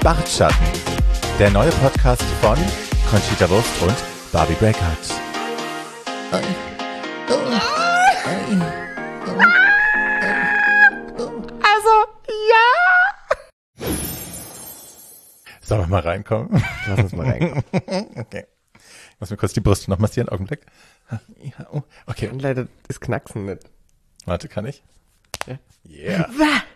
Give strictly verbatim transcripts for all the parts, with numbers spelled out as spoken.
Bartschatten, der neue Podcast von Conchita Wurst und Barbie Breakout. Also, ja. Sollen wir mal reinkommen? Lass uns mal reinkommen. Okay. Ich muss mir kurz die Brust noch massieren, Augenblick. Okay. Und leider das Knacksen nicht. Warte, kann ich? Ja. Yeah.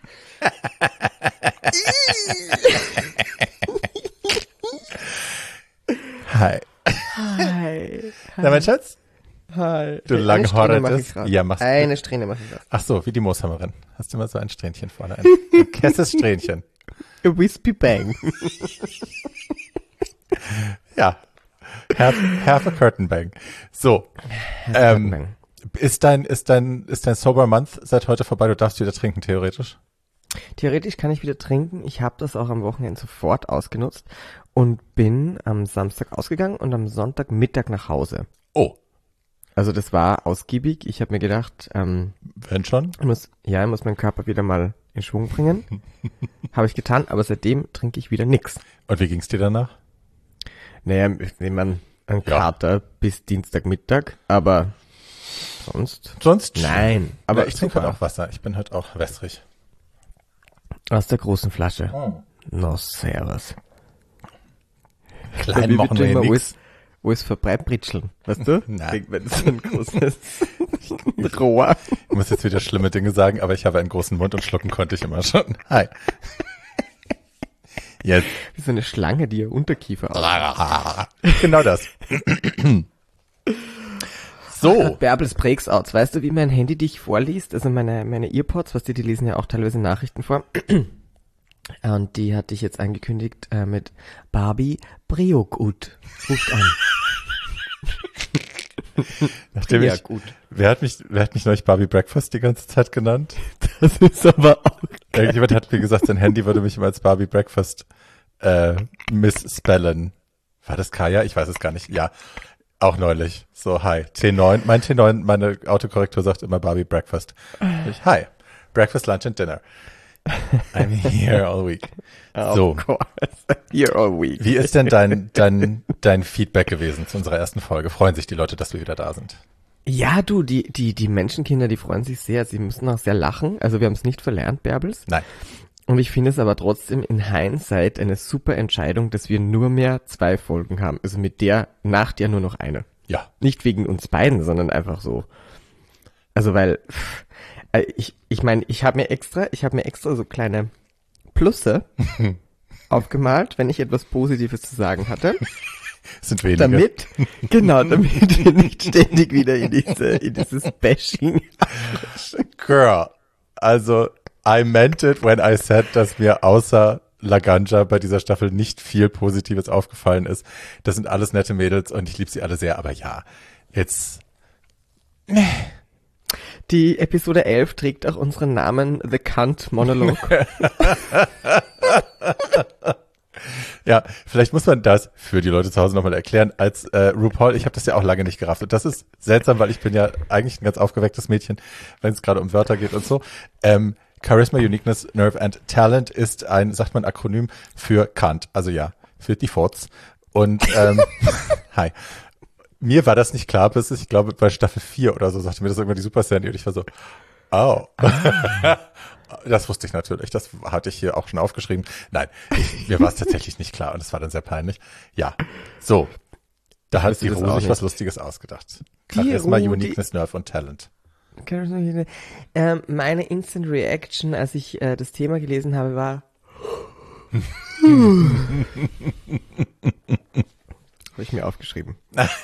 Hi. Hi. Na, mein Schatz? Hi. Du Eine langhorriges. Strähne Ja, machst du. Eine Strähne mache ich das. Ach so, wie die Mooshammerin. Hast du immer so ein Strähnchen vorne? Ein, ein kesses Strähnchen. A Wispy Bang. Ja. Half, half a curtain bang. So. Ähm, Bang. ist dein, ist dein, ist dein Sober Month seit heute vorbei? Du darfst wieder trinken, theoretisch. Theoretisch kann ich wieder trinken. Ich habe das auch am Wochenende sofort ausgenutzt und bin am Samstag ausgegangen und am Sonntagmittag nach Hause. Oh. Also das war ausgiebig. Ich habe mir gedacht, ähm, Wenn schon? ich muss, ja, ich muss meinen Körper wieder mal in Schwung bringen. Habe ich getan, aber seitdem trinke ich wieder nix. Und wie ging's dir danach? Naja, ich nehme an, einen Ja. Kater bis Dienstagmittag, aber sonst? Sonst? Nein, Aber aber ich trinke halt auch Wasser. Ich bin halt auch wässrig. aus der großen Flasche. Oh. No, servus. Klein Wie machen wird wir immer hier alles, nix. alles verbreitbritscheln, weißt du? Nein. Wenn so ein großes Rohr. Ich muss jetzt wieder schlimme Dinge sagen, aber ich habe einen großen Mund und schlucken konnte ich immer schon. Hi. Jetzt. Wie so eine Schlange, die ihr Unterkiefer auf. Genau das. So. Bärbels Breaksouts. Weißt du, wie mein Handy dich vorliest? Also meine, meine Earpods, was die, die lesen ja auch teilweise Nachrichten vor. Und die hatte ich jetzt angekündigt äh, mit Barbie Breakout. Ruft an. Nachdem Ja, ich, gut. wer hat mich, wer hat mich neulich Barbie Breakfast die ganze Zeit genannt? Das ist aber auch Irgendjemand hat mir gesagt, sein Handy würde mich immer als Barbie Breakfast äh, missspellen. War das Kaya? Ich weiß es gar nicht. Ja, auch neulich. So, hi. T neun, mein T neun, meine Autokorrektur sagt immer Barbie Breakfast. Ich, hi. Breakfast, Lunch and Dinner. I'm here all week. So. Of course. Here all week. Wie ist denn dein, dein, dein Feedback gewesen zu unserer ersten Folge? Freuen sich die Leute, dass wir wieder da sind? Ja, du, die, die, die Menschenkinder, die freuen sich sehr. Sie müssen auch sehr lachen. Also wir haben es nicht verlernt, Bärbels. Nein. Und ich finde es aber trotzdem in Hindsight eine super Entscheidung, dass wir nur mehr zwei Folgen haben. Also mit der Nacht ja nur noch eine. Ja. Nicht wegen uns beiden, sondern einfach so. Also weil, pff, äh, ich, ich meine, ich habe mir extra, ich habe mir extra so kleine Plusse aufgemalt, wenn ich etwas Positives zu sagen hatte. Sind wenige. Damit, genau, damit wir nicht ständig wieder in diese, in dieses Bashing. Girl, also I meant it when I said, dass mir außer Laganja bei dieser Staffel nicht viel Positives aufgefallen ist. Das sind alles nette Mädels und ich liebe sie alle sehr, aber ja, jetzt Die Episode elf trägt auch unseren Namen The Cunt Monologue. ja, vielleicht muss man das für die Leute zu Hause nochmal erklären. Als äh, RuPaul, ich habe das ja auch lange nicht gerafft. Und das ist seltsam, weil ich bin ja eigentlich ein ganz aufgewecktes Mädchen, wenn es gerade um Wörter geht und so. Ähm, Charisma, Uniqueness, Nerve and Talent ist ein, sagt man, Akronym für Kant. Also ja, für die Forts. Und ähm, hi. Mir war das nicht klar, bis ich glaube bei Staffel vier oder so sagte mir das irgendwann die Super Sandy und ich war so, oh. Ah. Das wusste ich natürlich, das hatte ich hier auch schon aufgeschrieben. Nein, ich, mir war es tatsächlich nicht klar und es war dann sehr peinlich. Ja, so, da hat die das Ruhe auch sich nicht? was Lustiges ausgedacht. Die Charisma, Ruhe, die- Uniqueness, Nerve und Talent. ähm, meine Instant Reaction, als ich äh, das Thema gelesen habe, war habe ich mir aufgeschrieben.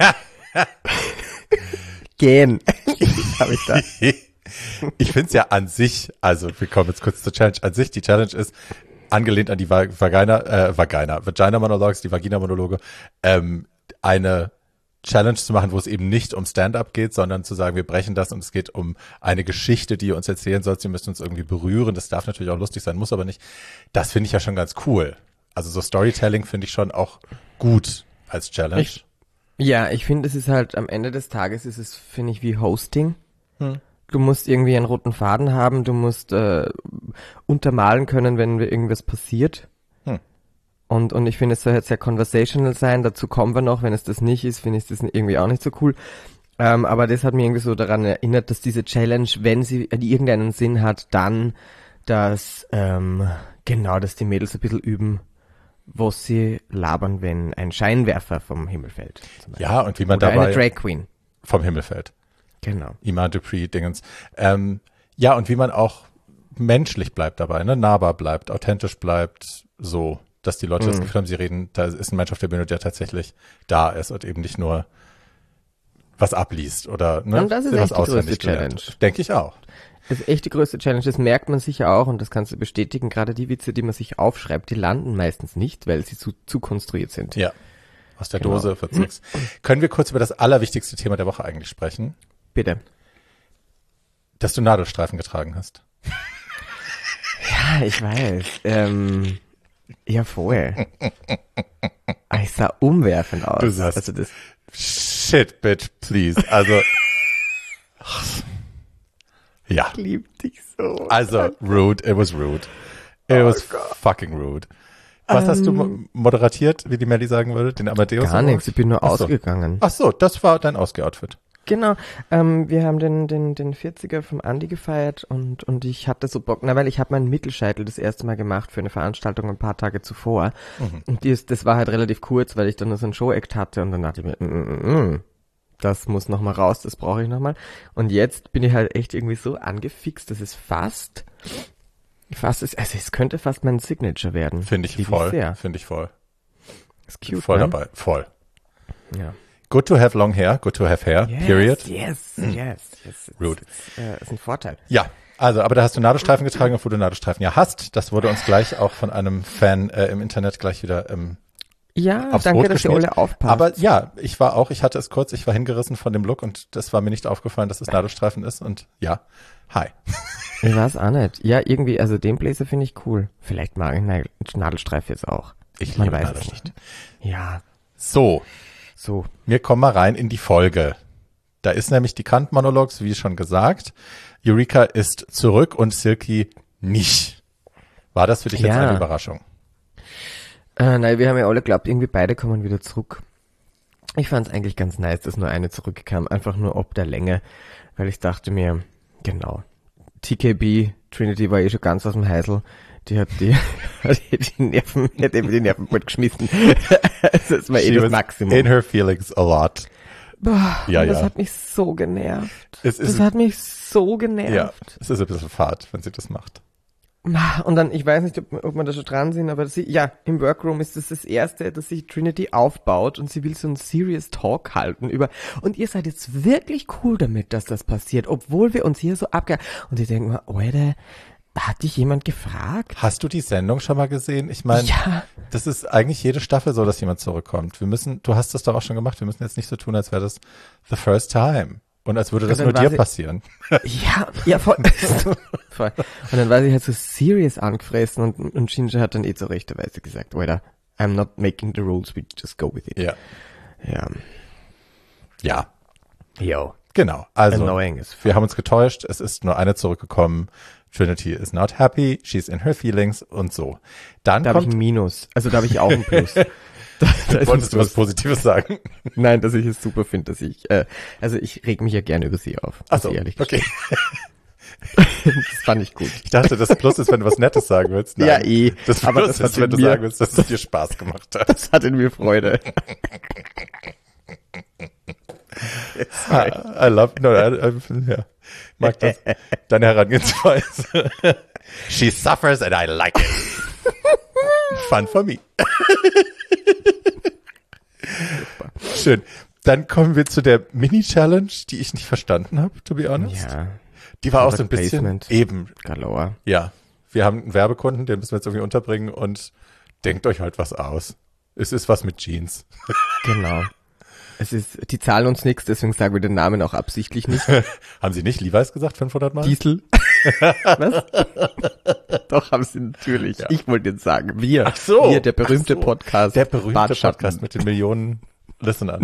Gähn. Habe ich da. Ich finde es ja an sich, also wir kommen jetzt kurz zur Challenge, an sich, die Challenge ist, angelehnt an die Va- Vagina, äh, Vagina, Vagina-Monologs, die Vagina-Monologe, ähm, eine Challenge zu machen, wo es eben nicht um Stand-up geht, sondern zu sagen, wir brechen das und es geht um eine Geschichte, die ihr uns erzählen sollt, sie müssen uns irgendwie berühren, das darf natürlich auch lustig sein, muss aber nicht. Das finde ich ja schon ganz cool. Also so Storytelling finde ich schon auch gut als Challenge. Ich- Ja, ich finde, es ist halt am Ende des Tages ist es, finde ich, wie Hosting. Hm. Du musst irgendwie einen roten Faden haben, du musst äh, untermalen können, wenn irgendwas passiert. Hm. Und, und ich finde, es soll jetzt sehr conversational sein. Dazu kommen wir noch. Wenn es das nicht ist, finde ich das irgendwie auch nicht so cool. Ähm, aber das hat mich irgendwie so daran erinnert, dass diese Challenge, wenn sie irgendeinen Sinn hat, dann, dass, ähm, genau, dass die Mädels ein bisschen üben, was sie labern, wenn ein Scheinwerfer vom Himmel fällt. Ja, und wie man Oder dabei... eine Drag Queen. Vom Himmel fällt. Genau. Iman Dupree-Dingens. Ähm, ja, und wie man auch menschlich bleibt dabei, ne? Nahbar bleibt, authentisch bleibt, so, dass die Leute mhm. das Gefühl haben, sie reden, da ist ein Mensch auf der Bühne, der tatsächlich da ist und eben nicht nur was abliest oder ne, und das ist echt die größte Challenge. Denke ich auch. Das ist echt die größte Challenge, das merkt man sicher auch und das kannst du bestätigen, gerade die Witze, die man sich aufschreibt, die landen meistens nicht, weil sie zu, zu konstruiert sind. Ja, aus der genau. Dose wird's nix. Können wir kurz über das allerwichtigste Thema der Woche eigentlich sprechen? Bitte. Dass du Nadelstreifen getragen hast. Ja, ich weiß. Ähm, ja, voll. Ich sah umwerfend aus. Du sahst, also das shit, bitch, please. Also, ja. Ich lieb dich so. Also, rude, it was rude. It oh was God. fucking rude. Was um, hast du mo- moderatiert, wie die Melli sagen würde, den Amadeus? Gar nichts, ich bin nur Ach so. ausgegangen. Ach so, das war dein Ausgeh-Outfit. Genau, ähm, wir haben den den den vierziger vom Andi gefeiert und und ich hatte so Bock, na weil ich habe meinen Mittelscheitel das erste Mal gemacht für eine Veranstaltung ein paar Tage zuvor mhm. und die ist, das war halt relativ kurz, weil ich dann nur so ein Show-Act hatte und dann dachte ich mir, mm, mm, mm, das muss noch mal raus, das brauche ich noch mal und jetzt bin ich halt echt irgendwie so angefixt, dass es fast, fast ist, also es könnte fast mein Signature werden. Finde ich voll, finde ich voll. Ist cute, voll ne? dabei, voll. Ja. Good to have long hair, good to have hair, yes, period. Yes, yes, yes. Rude. Ist, äh, ist ein Vorteil. Ja, also, aber da hast du Nadelstreifen getragen, obwohl du Nadelstreifen ja hast. Das wurde uns gleich auch von einem Fan äh, im Internet gleich wieder ähm, ja, aufs danke, Brot dass ihr alle aufpasst. Aber ja, ich war auch, ich hatte es kurz, ich war hingerissen von dem Look und das war mir nicht aufgefallen, dass es Nadelstreifen ist und ja, hi. Ich weiß auch nicht. Ja, irgendwie, also den Blazer finde ich cool. Vielleicht mag ich Nadelstreifen jetzt auch. Ich Man liebe weiß Nadelstreifen. es nicht. Ja. So. So. Wir kommen mal rein in die Folge. Da ist nämlich die Kant-Monologs, wie schon gesagt. Eureka ist zurück und Silky nicht. War das für dich jetzt ja. eine Überraschung? Äh, nein, wir haben ja alle geglaubt, irgendwie beide kommen wieder zurück. Ich fand es eigentlich ganz nice, dass nur eine zurückkam. Einfach nur ob der Länge. Weil ich dachte mir, genau, T K B, Trinity war eh schon ganz aus dem Heisel. Die hat die, die, die Nerven, die hat eben die Nerven bald geschmissen. Also das war eh das Maximum. In her feelings a lot. Boah, ja, das ja. hat mich so genervt. Es ist das hat mich so genervt. Ja, es ist ein bisschen fad, wenn sie das macht. Und dann, ich weiß nicht, ob, ob wir da schon dran sind, aber sie, ja, im Workroom ist das das Erste, dass sich Trinity aufbaut und sie will so einen Serious Talk halten über, und ihr seid jetzt wirklich cool damit, dass das passiert, obwohl wir uns hier so abge... Und ich denke mal, Alter, hat dich jemand gefragt? Hast du die Sendung schon mal gesehen? Ich meine, ja. Das ist eigentlich jede Staffel so, dass jemand zurückkommt. Wir müssen, du hast das doch auch schon gemacht, wir müssen jetzt nicht so tun, als wäre das the first time. Und als würde das nur dir sie, passieren. Ja, ja, voll. voll. Und dann war sie halt so serious angefressen und, und Ginger hat dann eh zur rechten Weise gesagt, Alter, I'm not making the rules, we just go with it. Ja. Ja. Ja. Yo. Genau. Also, Annoying is wir haben uns getäuscht, es ist nur eine zurückgekommen. Trinity is not happy, she's in her feelings und so. Dann da kommt... habe ich ein Minus, also da habe ich auch ein Plus. Da, da Wolltest du was Positives sagen? Nein, dass ich es super finde, dass ich, äh, also ich reg mich ja gerne über sie auf. Ach so, ehrlich okay. Das fand ich gut. Ich dachte, das Plus ist, wenn du was Nettes sagen willst. Nein, ja, eh. Das Plus aber das ist, wenn du mir, sagen willst, dass es dir Spaß gemacht hat. Das hat in mir Freude. I love, no, I, I, ja, mag das. Deine Herangehensweise. She suffers and I like it. Fun for me. Schön. Dann kommen wir zu der Mini-Challenge, die ich nicht verstanden habe, to be honest. Ja. Die war auch so ein bisschen Placement. eben. Galore. Ja. Wir haben einen Werbekunden, den müssen wir jetzt irgendwie unterbringen und denkt euch halt was aus. Es ist was mit Jeans. Genau. Es ist, die zahlen uns nichts, deswegen sagen wir den Namen auch absichtlich nicht. Haben sie nicht Levi's gesagt, fünfhundert Mal? Diesel. Was? Doch, haben sie natürlich. Ja. Ich wollte jetzt sagen, wir. Ach so. Wir, der berühmte so. Podcast. Der berühmte Podcast mit den Millionen Listenern.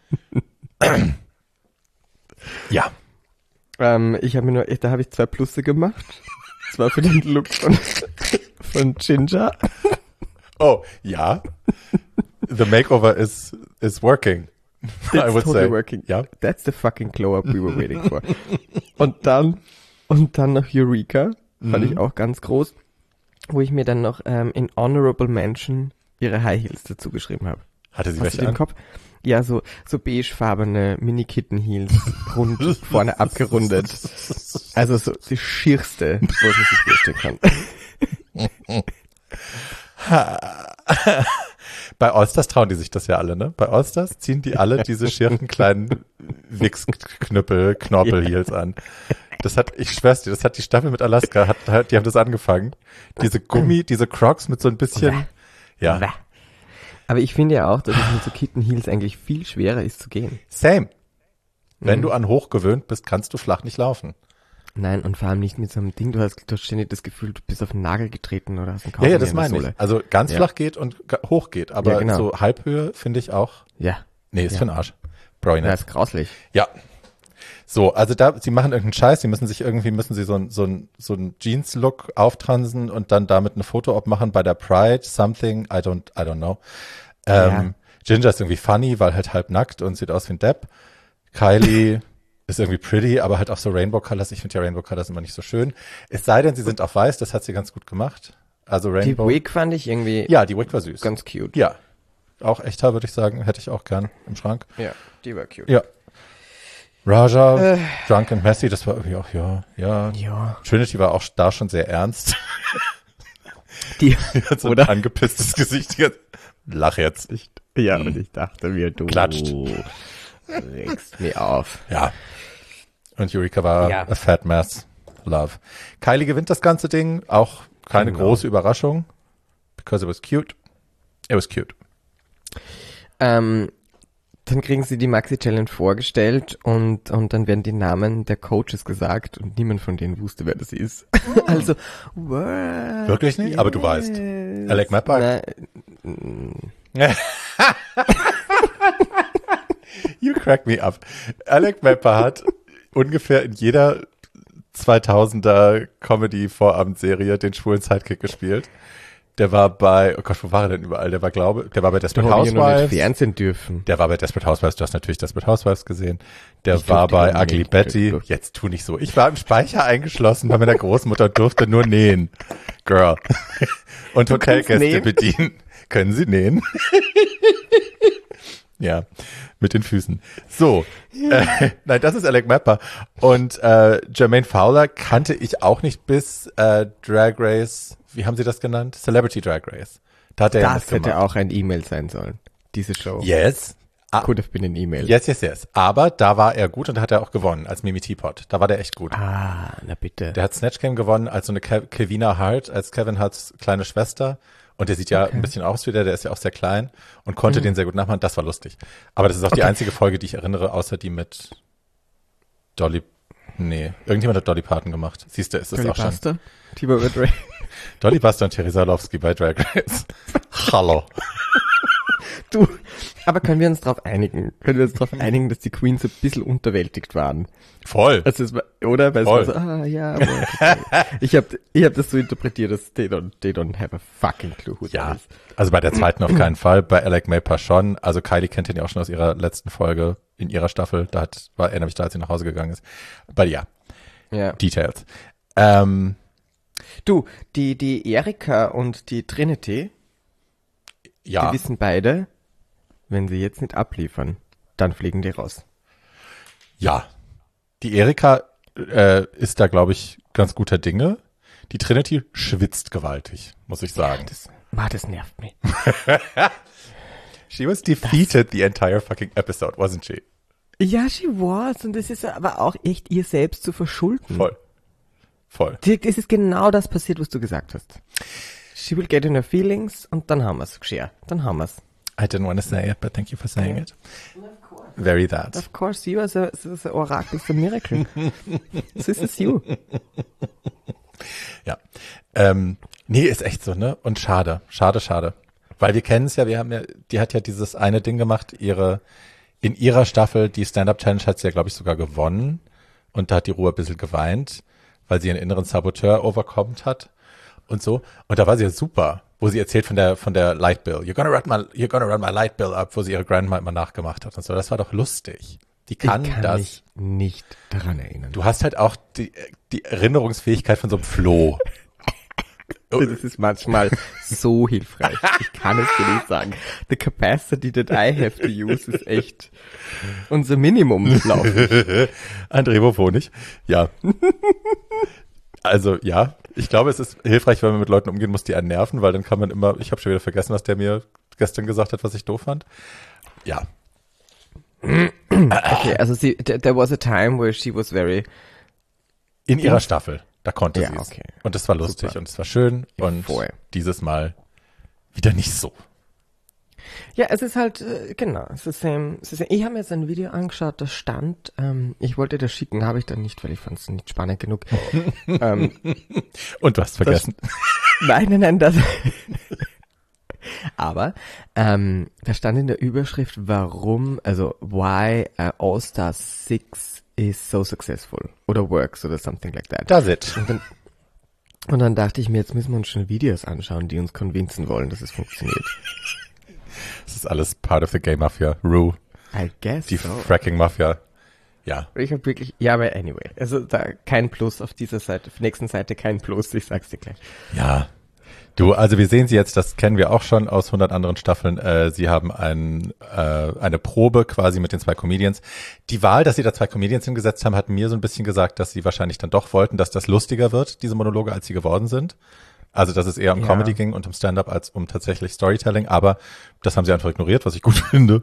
Ja. Ähm, ich habe mir nur, da habe ich zwei Plusse gemacht. Das war für den Look von, von Ginger. Oh, ja. The makeover is, is working. It's I would totally say. working. Ja. That's the fucking glow-up we were waiting for. Und dann, und dann noch Eureka, fand Mhm. ich auch ganz groß, wo ich mir dann noch ähm, in Honorable Mention ihre High Heels dazu geschrieben habe. Hatte sie Hast du welche den an? Kopf? Ja, so, so beigefarbene Mini-Kitten-Heels, rund, vorne abgerundet. Also so die schierste, wo man sich vorstellen kann. Bei Allstars trauen die sich das ja alle, ne? Bei Allstars ziehen die alle diese schirchen kleinen Wichsknüppel, Knorpel-Heels an. Das hat, ich schwör's dir, das hat die Staffel mit Alaska, hat, hat, die haben das angefangen. Diese Gummi, diese Crocs mit so ein bisschen, ja. Aber ich finde ja auch, dass es mit so Kitten-Heels eigentlich viel schwerer ist zu gehen. Same. Wenn Mhm. du an hoch gewöhnt bist, kannst du flach nicht laufen. Nein, und vor allem nicht mit so einem Ding, du hast, du hast ständig das Gefühl, du bist auf den Nagel getreten oder hast einen Ja, Kaugummi ja, das in der meine ich. Sohle. Also ganz Ja. flach geht und ga- hoch geht, aber Ja, genau. so Halbhöhe finde ich auch, Ja, nee, ist Ja. für den Arsch. Brauche ich das nicht. ist grauslich. Ja. So, also da, sie machen irgendeinen Scheiß, sie müssen sich irgendwie, müssen sie so ein, so ein, so ein Jeans-Look auftransen und dann damit eine Foto-Op machen bei der Pride, something, I don't, I don't know. Ähm, Ginger ist irgendwie funny, weil halt halb nackt und sieht aus wie ein Depp. Kylie ist irgendwie pretty, aber halt auch so Rainbow Colors. Ich finde ja Rainbow Colors immer nicht so schön. Es sei denn, sie sind auf weiß, das hat sie ganz gut gemacht. Also Die Rainbow. Wig fand ich irgendwie Ja, die Wig war süß. ganz cute. Ja. Auch echter, würde ich sagen. Hätte ich auch gern im Schrank. Ja, die war cute. Ja. Raja, äh. Drunk and Messy, das war irgendwie auch, ja, ja. Ja. Trinity war auch da schon sehr ernst. Die, Die hat so Oder? ein angepisstes Gesicht. Die hat- Lach jetzt. ich, ja, und ich dachte mir, du Klatscht. regst mir auf. Ja. Und Eureka war Ja. a fat mess. Love. Kylie gewinnt das ganze Ding. Auch keine Genau. große Überraschung. Because it was cute. It was cute. Ähm, dann kriegen sie die Maxi-Challenge vorgestellt und, und dann werden die Namen der Coaches gesagt und niemand von denen wusste, wer das ist. also, what? Wirklich nicht? Aber du weißt. Alec Mapper? Na, You crack me up. Alec Mapper hat ungefähr in jeder zweitausender Comedy-Vorabendserie den schwulen Sidekick gespielt. Der war bei, oh Gott, wo war er denn überall? Der war, glaube, der war bei Desperate da hab ich ja noch nicht Housewives. Fernsehen dürfen. Der war bei Desperate Housewives. Du hast natürlich Desperate Housewives gesehen. Der Ich war durfte bei gar Ugly nicht. Betty. Ich durfte- Jetzt tu nicht so. Ich war im Speicher eingeschlossen bei meiner Großmutter und durfte nur nähen. Girl. Und Hotelgäste nähen? bedienen. Können Sie nähen? Ja, mit den Füßen. So, äh, nein, das ist Alec Mapper. Und äh, Jermaine Fowler kannte ich auch nicht bis äh, Drag Race, wie haben Sie das genannt? Celebrity Drag Race. Da hat er ja Das hätte mitgemacht. auch ein E-Mail sein sollen. Diese Show. Yes. Ah, Could have been an E-Mail. yes, yes, yes. Aber da war er gut und da hat er auch gewonnen als Mimi Teapot. Da war der echt gut. Ah, na bitte. Der hat Snatch Game gewonnen als so eine Kev- Kevina Hart, als Kevin Harts kleine Schwester. Und der sieht ja ein bisschen aus wie der, der ist ja auch sehr klein und konnte den sehr gut nachmachen. Das war lustig. Aber das ist auch die Okay. einzige Folge, die ich erinnere, außer die mit Dolly. Nee, irgendjemand hat Dolly Parton gemacht. Siehst du, ist das Dolly auch schon. Buster? Tibor Ray. Dolly Buster und Teresa Orlowski bei Drag Race. Hallo. Du, aber können wir uns darauf einigen? Können wir uns darauf einigen, dass die Queens ein bisschen unterwältigt waren? Voll. Also es war, oder? Weil es Voll. war so, ah, ja, aber okay. Ich habe ich hab das so interpretiert, dass they don't, they don't have a fucking clue who Ja, that is. also bei der zweiten auf keinen Fall, bei Alec Mapper schon. Also Kylie kennt ihn ja auch schon aus ihrer letzten Folge in ihrer Staffel. Da hat, war er nämlich da, als sie nach Hause gegangen ist. Aber ja, Ja. Details. Ähm, Du, die, die Erika und die Trinity, ja, die wissen beide, wenn sie jetzt nicht abliefern, dann fliegen die raus. ja. Die Erika äh, ist da, glaube ich, ganz guter Dinge. Die Trinity schwitzt gewaltig, muss ich sagen. Das, ah, das nervt mich. She was defeated the entire fucking episode, wasn't she? Ja, she was. Und das ist aber auch echt ihr selbst zu verschulden. Voll. Voll. Dirk, es ist genau das passiert, was du gesagt hast. She will get in her feelings und dann haben wir's. Geschehen. Dann haben wir's. I didn't want to say it, but thank you for saying it. Very that. Of course, you as a, as a oracle, as a miracle. This is you. Ja. Ähm, nee, ist echt so, ne? Und schade, schade, schade. Weil wir kennen es ja, wir haben ja, die hat ja dieses eine Ding gemacht, ihre, in ihrer Staffel, die Stand-Up-Challenge hat sie ja, glaube ich, sogar gewonnen. Und da hat die Ruhe ein bisschen geweint, weil sie einen inneren Saboteur overkommt hat und so. Und da war sie ja super. wo sie erzählt von der von der Light Bill. You're gonna run my, you're gonna run my light bill up, wo sie ihre Grandma immer nachgemacht hat und so. Das war doch lustig. Die kann, ich kann das. mich nicht daran erinnern. Du hast halt auch die, die Erinnerungsfähigkeit von so einem Floh. Das ist manchmal so hilfreich. Ich kann es dir nicht sagen. The capacity that I have to use ist echt unser Minimum, glaube ich. André, wovon nicht? Ja. Also, ja. Ich glaube, es ist hilfreich, wenn man mit Leuten umgehen muss, die einen nerven, weil dann kann man immer, ich habe schon wieder vergessen, was der mir gestern gesagt hat, was ich doof fand. Ja. Okay, also sie, there was a time where she was very... In ihrer Staffel. Da konnte ja, sie es. Okay. Und es war lustig Super. und es war schön Ja, und voll. dieses Mal wieder nicht so. Ja, es ist halt, äh, genau, es ist, ähm, es ist, ich habe mir jetzt ein Video angeschaut, das stand, ähm, ich wollte das schicken, habe ich dann nicht, weil ich fand es nicht spannend genug. ähm, und du hast vergessen. Das, nein, nein, nein, das... Aber ähm, da stand in der Überschrift, warum, also why uh, All Star six is so successful oder works oder something like that. Does it. Und dann, und dann dachte ich mir, jetzt müssen wir uns schon Videos anschauen, die uns convincen wollen, dass es funktioniert. Das ist alles part of the Gay Mafia. Rue. I guess Die so. Fracking Mafia. Ja. Ich habe wirklich, ja, aber anyway, also da kein Plus auf dieser Seite, auf der nächsten Seite kein Plus, ich sag's dir gleich. Ja. Du, also wir sehen sie jetzt, das kennen wir auch schon aus hundert anderen Staffeln. Äh, sie haben ein, äh, eine Probe quasi mit den zwei Comedians. Die Wahl, dass sie da zwei Comedians hingesetzt haben, hat mir so ein bisschen gesagt, dass sie wahrscheinlich dann doch wollten, dass das lustiger wird, diese Monologe, als sie geworden sind. Also, dass es eher um Ja. Comedy ging und um Stand-up als um tatsächlich Storytelling. Aber das haben sie einfach ignoriert, was ich gut finde.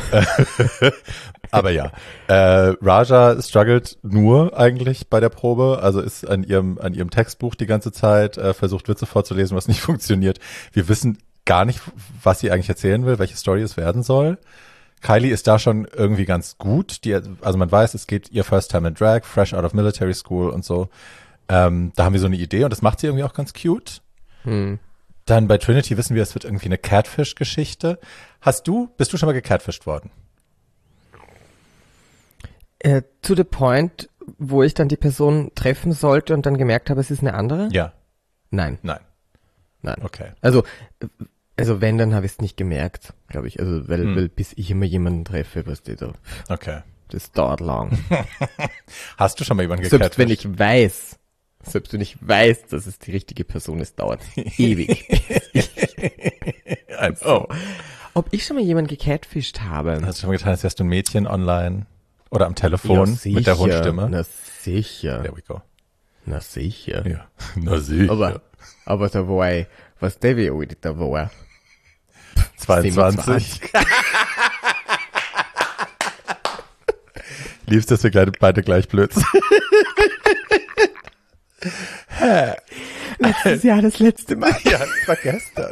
Aber ja, äh, Raja struggelt nur eigentlich bei der Probe, also ist an ihrem an ihrem Textbuch die ganze Zeit, äh, versucht Witze vorzulesen, was nicht funktioniert. Wir wissen gar nicht, was sie eigentlich erzählen will, welche Story es werden soll. Kylie ist da schon irgendwie ganz gut. Die, also man weiß, es geht ihr First Time in Drag, fresh out of military school und so. Ähm, da haben wir so eine Idee und das macht sie irgendwie auch ganz cute. Hm. Dann bei Trinity wissen wir, es wird irgendwie eine Catfish-Geschichte. Hast du, bist du schon mal gecatfished worden? Äh, to the point, wo ich dann die Person treffen sollte und dann gemerkt habe, es ist eine andere? Ja. Nein, Nein. nein. Okay. Also, äh, also wenn, dann habe ich es nicht gemerkt, glaube ich. Also, weil, Hm. weil bis ich immer jemanden treffe, was die da, Okay. das dauert lang. Hast du schon mal jemanden Selbst gecatfished? wenn ich weiß, selbst wenn ich weiß, dass es die richtige Person ist, dauert es ewig. Oh. Ob ich schon mal jemanden gecatfischt habe? Hast du schon mal getan, als wärst du ein Mädchen online oder am Telefon Ja, mit der sicher. Hundstimme? Na sicher. There we go. Na sicher. Ja. Na sicher. Aber, aber da war ich, was der wie alt da war. zweiundzwanzig. Liebst, dass wir gleich, beide gleich blöd sind. Letztes Jahr das letzte Mal. Ja, das war gestern.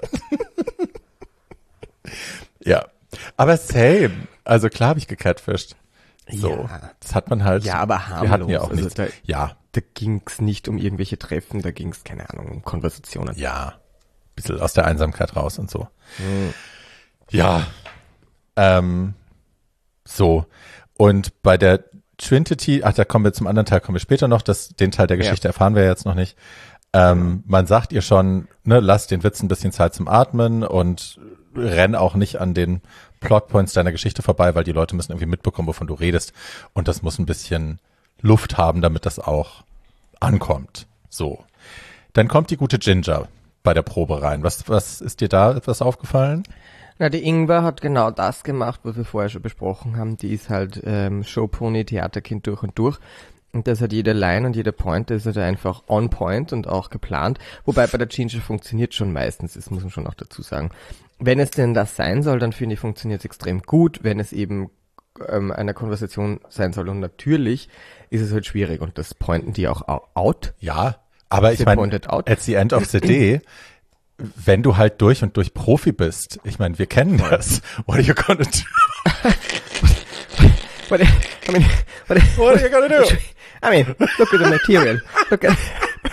Ja. Aber same. Also klar habe ich gecatfished. So. Ja. Das hat man halt. Ja, aber Wir hatten ja harmlos. auch Also nichts. da- Ja. Da ging's nicht um irgendwelche Treffen, da ging's, keine Ahnung, um Konversationen. Ja. Bisschen aus der Einsamkeit raus und so. Ja. Ähm, so. Und bei der Trinity, ach, da kommen wir zum anderen Teil, kommen wir später noch, das, den Teil der Geschichte Ja. erfahren wir jetzt noch nicht. Ähm, man sagt ihr schon, ne, lass den Witz ein bisschen Zeit zum Atmen und renn auch nicht an den Plotpoints deiner Geschichte vorbei, weil die Leute müssen irgendwie mitbekommen, wovon du redest. Und das muss ein bisschen Luft haben, damit das auch ankommt. So. Dann kommt die gute Ginger bei der Probe rein. Was, was ist dir da etwas aufgefallen? Na, die Ingwer hat genau das gemacht, was wir vorher schon besprochen haben. Die ist halt ähm, Showpony, Theaterkind durch und durch. Und das hat jede Line und jeder Point, das ist halt einfach on point und auch geplant. Wobei bei der Ginger funktioniert schon meistens, das muss man schon auch dazu sagen. Wenn es denn das sein soll, dann finde ich, funktioniert es extrem gut. Wenn es eben ähm, eine Konversation sein soll und natürlich ist es halt schwierig und das pointen die auch au- out. Ja, aber ich Sie meine, pointed out. at the end of the day, wenn du halt durch und durch Profi bist, ich meine, wir kennen das. What are you gonna do? What, I mean, what, What are you gonna do? I mean, look at the material. Look at,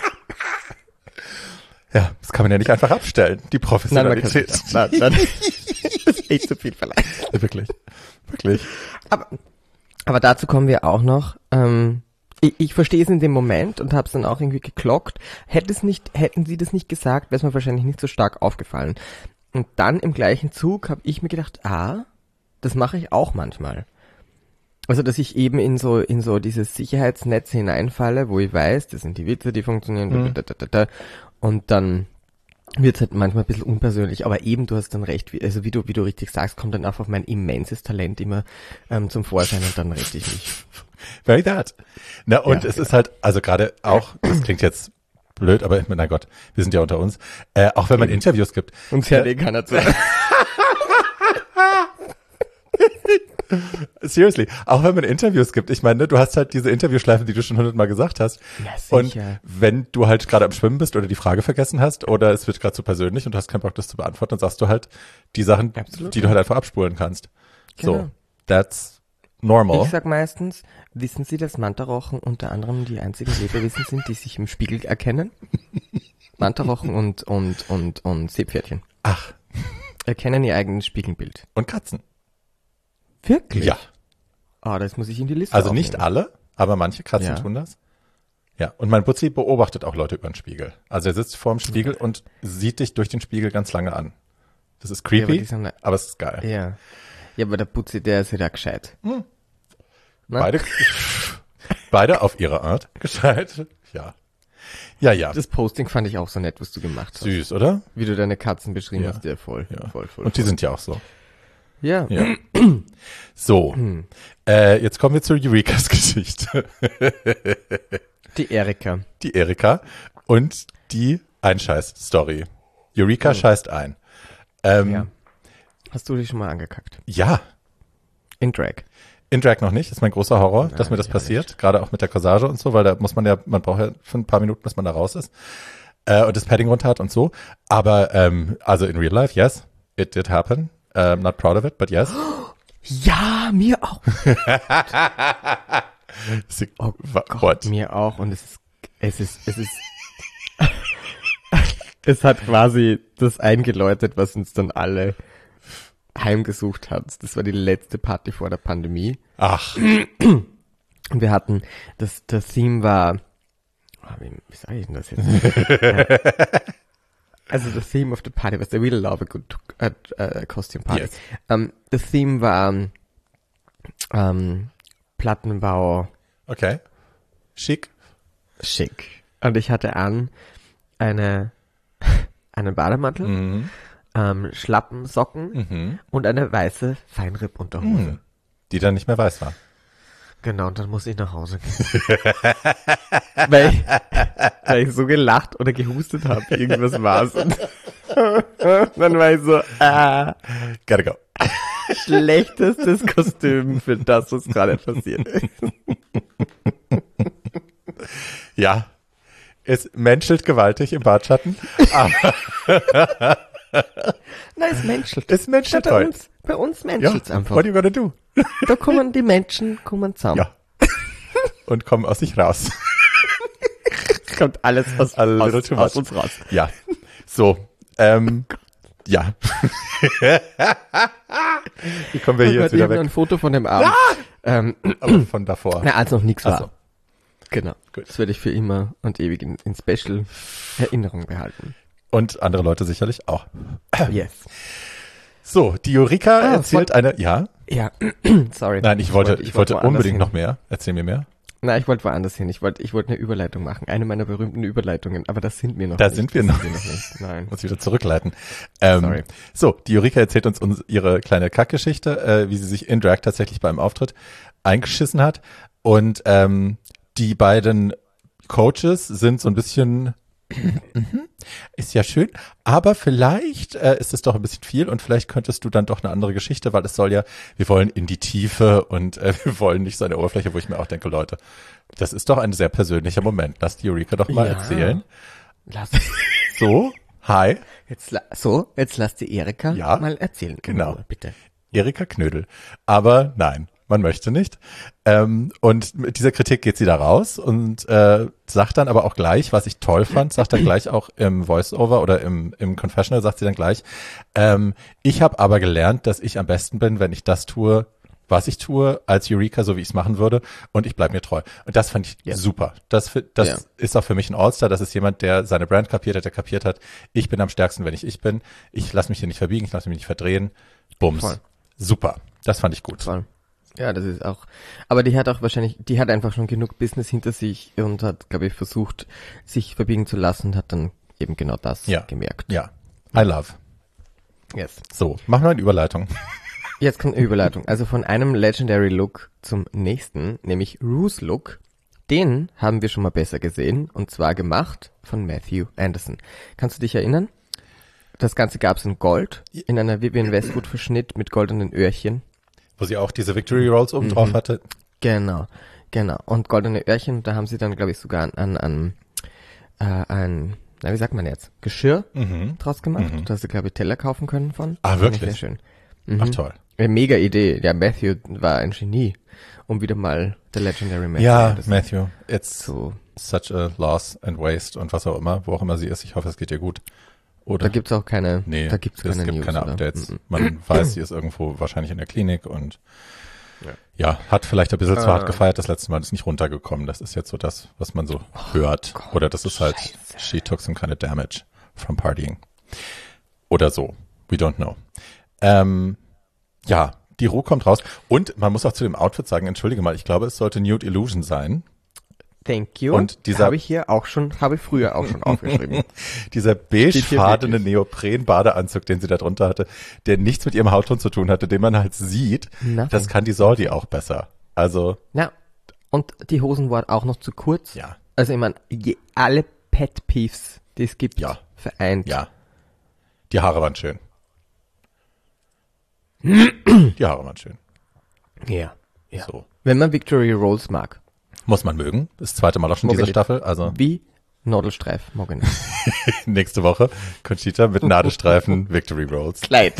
Ja, das kann man ja nicht einfach abstellen, die nein, man kann Professionalität. nicht. Nein, nein. Das ist echt zu viel verlangt. Wirklich, wirklich. Aber, aber dazu kommen wir auch noch. Ähm, Ich, ich verstehe es in dem Moment und habe es dann auch irgendwie geklockt. Hätte es nicht, hätten sie das nicht gesagt, wäre es mir wahrscheinlich nicht so stark aufgefallen. Und dann im gleichen Zug habe ich mir gedacht, ah, das mache ich auch manchmal. Also, dass ich eben in so in so dieses Sicherheitsnetz hineinfalle, wo ich weiß, das sind die Witze, die funktionieren, Mhm. da, da, da, da, und dann wird es halt manchmal ein bisschen unpersönlich, aber eben, du hast dann recht, wie, also wie du wie du richtig sagst, kommt dann einfach mein immenses Talent immer ähm, zum Vorschein und dann rette ich mich. Very that. Na, und Ja, es ist halt, also gerade auch, das klingt jetzt blöd, aber mein Gott, wir sind ja unter uns, äh, auch wenn man Interviews gibt. Uns hört eh keiner zu. Seriously, auch wenn man Interviews gibt, ich meine, ne, du hast halt diese Interviewschleifen, die du schon hundertmal gesagt hast. Ja, Und sicher. wenn du halt gerade am Schwimmen bist oder die Frage vergessen hast oder es wird gerade zu persönlich und du hast keinen Bock, das zu beantworten, dann sagst du halt die Sachen, Absolut. die du halt einfach abspulen kannst. Genau. So, that's normal. Ich sag meistens, wissen Sie, dass Mantarochen unter anderem die einzigen Lebewesen sind, die sich im Spiegel erkennen? Mantarochen und, und, und, und Seepferdchen Ach, erkennen ihr eigenes Spiegelbild. und Katzen. Wirklich? Ja. Ah, das muss ich in die Liste Also nicht aufnehmen. alle, aber manche Katzen Ja. tun das. Ja, und mein Butzi beobachtet auch Leute über den Spiegel. Also er sitzt vorm Spiegel und sieht dich durch den Spiegel ganz lange an. Das ist Ja, aber creepy, die sind- aber es ist geil. Ja. Ja, aber der Putzi, der ist ja da gescheit. Hm. Na? Beide, beide auf ihre Art gescheit. Ja. Ja, ja. Das Posting fand ich auch so nett, was du gemacht hast. Süß, oder? Wie du deine Katzen beschrieben Ja. hast, ja voll. Ja. Voll, voll. Und die voll. sind ja auch so. Ja. Ja. So. Äh, jetzt kommen wir zur Eurekas Geschichte. Die Erika. Die Erika und die Einscheiß-Story. Eureka Oh. scheißt ein. Ähm, Ja. Hast du dich schon mal angekackt? ja. In Drag. In Drag noch nicht, das ist mein großer Horror, Nein, dass mir das ich auch passiert, gerade auch mit der Corsage und so, weil da muss man ja, man braucht ja für ein paar Minuten, bis man da raus ist äh, und das Padding runter hat und so. Aber ähm, also in real life, yes, it did happen. I'm not proud of it, but yes. Ja, mir auch. Sie, Oh wa- Gott, what? mir auch. Und es ist, es ist, es ist, es hat quasi das eingeläutet, was uns dann alle heimgesucht hat. Das war die letzte Party vor der Pandemie. Ach, Und wir hatten, das, das Theme war, oh, wie, wie sage ich denn das jetzt? Ja. Also the theme of the party was I really love a good uh, uh, costume party. Yes. Um, the theme war um, Plattenbau okay. Schick. schick. Und ich hatte an eine einen Bademantel, Mhm. ähm, Schlappen, Socken Mhm. und eine weiße Feinripp-Unterhose. Mhm. Die dann nicht mehr weiß war. Genau, und dann muss ich nach Hause gehen. weil, ich, weil ich so gelacht oder gehustet habe, irgendwas war's. Und dann war ich so, ah, Gotta go. schlechtestes Kostüm für das, was gerade passiert ist. Ja. Es menschelt gewaltig im Badschatten. Nein, es menschelt. Es menschelt bei heute. uns, bei uns Ja. menschelt's einfach. What are you gonna do? Da kommen die Menschen kommen zusammen. Ja. Und kommen aus sich raus. Es kommt alles aus, A little aus, too aus much. uns raus. Ja. So. Ähm, ja. Wie kommen wir Oh hier Gott, jetzt ich wieder habe noch ein weg? Foto von dem Abend. Ähm, Aber von davor. na, als noch nichts Ach war. so. Genau. Gut. Das werde ich für immer und ewig in, in Special Erinnerung behalten. Und andere Leute sicherlich auch. Yes. So, die Eureka Ah, erzählt von- eine, ja, Ja, sorry. nein, ich wollte, ich wollte woanders unbedingt hin. noch mehr. Erzähl mir mehr. Nein, ich wollte woanders hin. Ich wollte, ich wollte eine Überleitung machen. Eine meiner berühmten Überleitungen. Aber das sind wir noch Da nicht. sind wir das noch Sind wir noch nicht. Nein. Muss wieder zurückleiten. Ähm, Sorry. So, die Eureka erzählt uns, uns ihre kleine Kackgeschichte, äh, wie sie sich in Drag tatsächlich beim Auftritt eingeschissen hat. Und ähm, die beiden Coaches sind so ein bisschen, mhm, ist ja schön, aber vielleicht äh, ist es doch ein bisschen viel und vielleicht könntest du dann doch eine andere Geschichte, weil es soll ja, wir wollen in die Tiefe und äh, wir wollen nicht so eine Oberfläche, wo ich mir auch denke, Leute, das ist doch ein sehr persönlicher Moment. Lass die Eureka doch mal Ja. erzählen. Lass, So, hi. jetzt, la- so, jetzt lass die Erika Ja, mal erzählen. genau. Oh, bitte. Erika Knödel. Aber nein, man möchte nicht. Ähm, und mit dieser Kritik geht sie da raus und äh, sagt dann aber auch gleich, was ich toll fand, sagt dann gleich auch im Voice-Over oder im, im Confessional, sagt sie dann gleich, ähm, ich habe aber gelernt, dass ich am besten bin, wenn ich das tue, was ich tue als Eureka, so wie ich es machen würde und ich bleibe mir treu. Und das fand ich Ja. super. Das, das Ja. ist auch für mich ein All-Star. Das ist jemand, der seine Brand kapiert hat, der kapiert hat, ich bin am stärksten, wenn ich ich bin. Ich lasse mich hier nicht verbiegen, ich lasse mich nicht verdrehen. Bums. Voll. Super. Das fand ich gut. Voll. Ja, das ist auch, aber die hat auch wahrscheinlich, die hat einfach schon genug Business hinter sich und hat, glaube ich, versucht, sich verbiegen zu lassen und hat dann eben genau das Ja. gemerkt. Ja. I love. Yes. So, machen wir eine Überleitung. Jetzt kommt eine Überleitung. Also von einem Legendary Look zum nächsten, nämlich Ru's Look. Den haben wir schon mal besser gesehen und zwar gemacht von Matthew Anderson. Kannst du dich erinnern? Das Ganze gab es in Gold, in einer Vivienne Westwood Verschnitt mit goldenen Öhrchen. Wo sie auch diese Victory Rolls oben drauf hatte. Genau, genau. Und goldene Öhrchen, da haben sie dann, glaube ich, sogar an, an, an äh, ein, na, wie sagt man jetzt, Geschirr Mhm. draus gemacht. Mhm. Da hast du, glaube ich, Teller kaufen können von. Ah, Fand ich wirklich? Sehr schön. Mhm. Ach, toll. Eine mega Idee. Ja, Matthew war ein Genie, um wieder mal der Legendary Matthew. Ja, das Matthew, it's so. such a loss and waste und was auch immer, wo auch immer sie ist. Ich hoffe, es geht ihr gut. Oder? Da gibt's auch keine, Nee, da gibt's es keine gibt News, keine oder? Updates. Mhm. Man weiß, sie ist irgendwo wahrscheinlich in der Klinik und Ja. ja, hat vielleicht ein bisschen zu Ah. hart gefeiert. Das letzte Mal ist nicht runtergekommen. Das ist jetzt so das, was man so hört. Gott, Oder das ist halt, Scheiße. she took some kind of damage from partying. Oder so. We don't know. Ähm, ja, die Ruhe kommt raus. Und man muss auch zu dem Outfit sagen, entschuldige mal, ich glaube, es sollte Nude Illusion sein. Thank you. Und dieser- habe ich hier auch schon, habe ich früher auch schon aufgeschrieben. Dieser Steht hier beigefarbene wirklich. Neopren-Badeanzug, den sie da drunter hatte, der nichts mit ihrem Hautton zu tun hatte, den man halt sieht, Nothing. das kann die Sordi auch besser. Also, Ja, und die Hosen waren auch noch zu kurz. ja, Also ich meine, je- alle Pet Peeves, die es gibt, Ja. vereint. ja. Die Haare waren schön. Die Haare waren schön. Ja. ja. So. Wenn man Victory Rolls mag, Muss man mögen. Das zweite Mal auch schon Mag diese ich. Staffel. Also wie Nadelstreif, mag ich nicht. nächste Woche Conchita mit Nadelstreifen Victory Rolls. Kleid.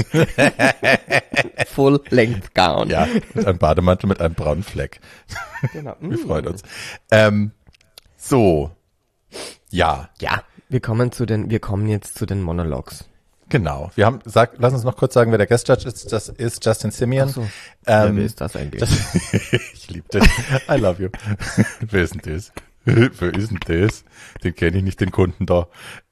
Full Length Gown. Ja, mit einem Bademantel mit einem braunen Fleck. Genau. Wir freuen uns. Ähm, so. Ja, Ja, wir kommen zu den, wir kommen jetzt zu den Monologues. genau. Wir haben, sag, lass uns noch kurz sagen, wer der Guest Judge ist. Das ist Justin Simeon. Ach so. Ähm, Wer ist das eigentlich? Das, ich liebe dich. I love you. Wer ist denn das? Wer ist denn das? Den kenne ich nicht, den Kunden da.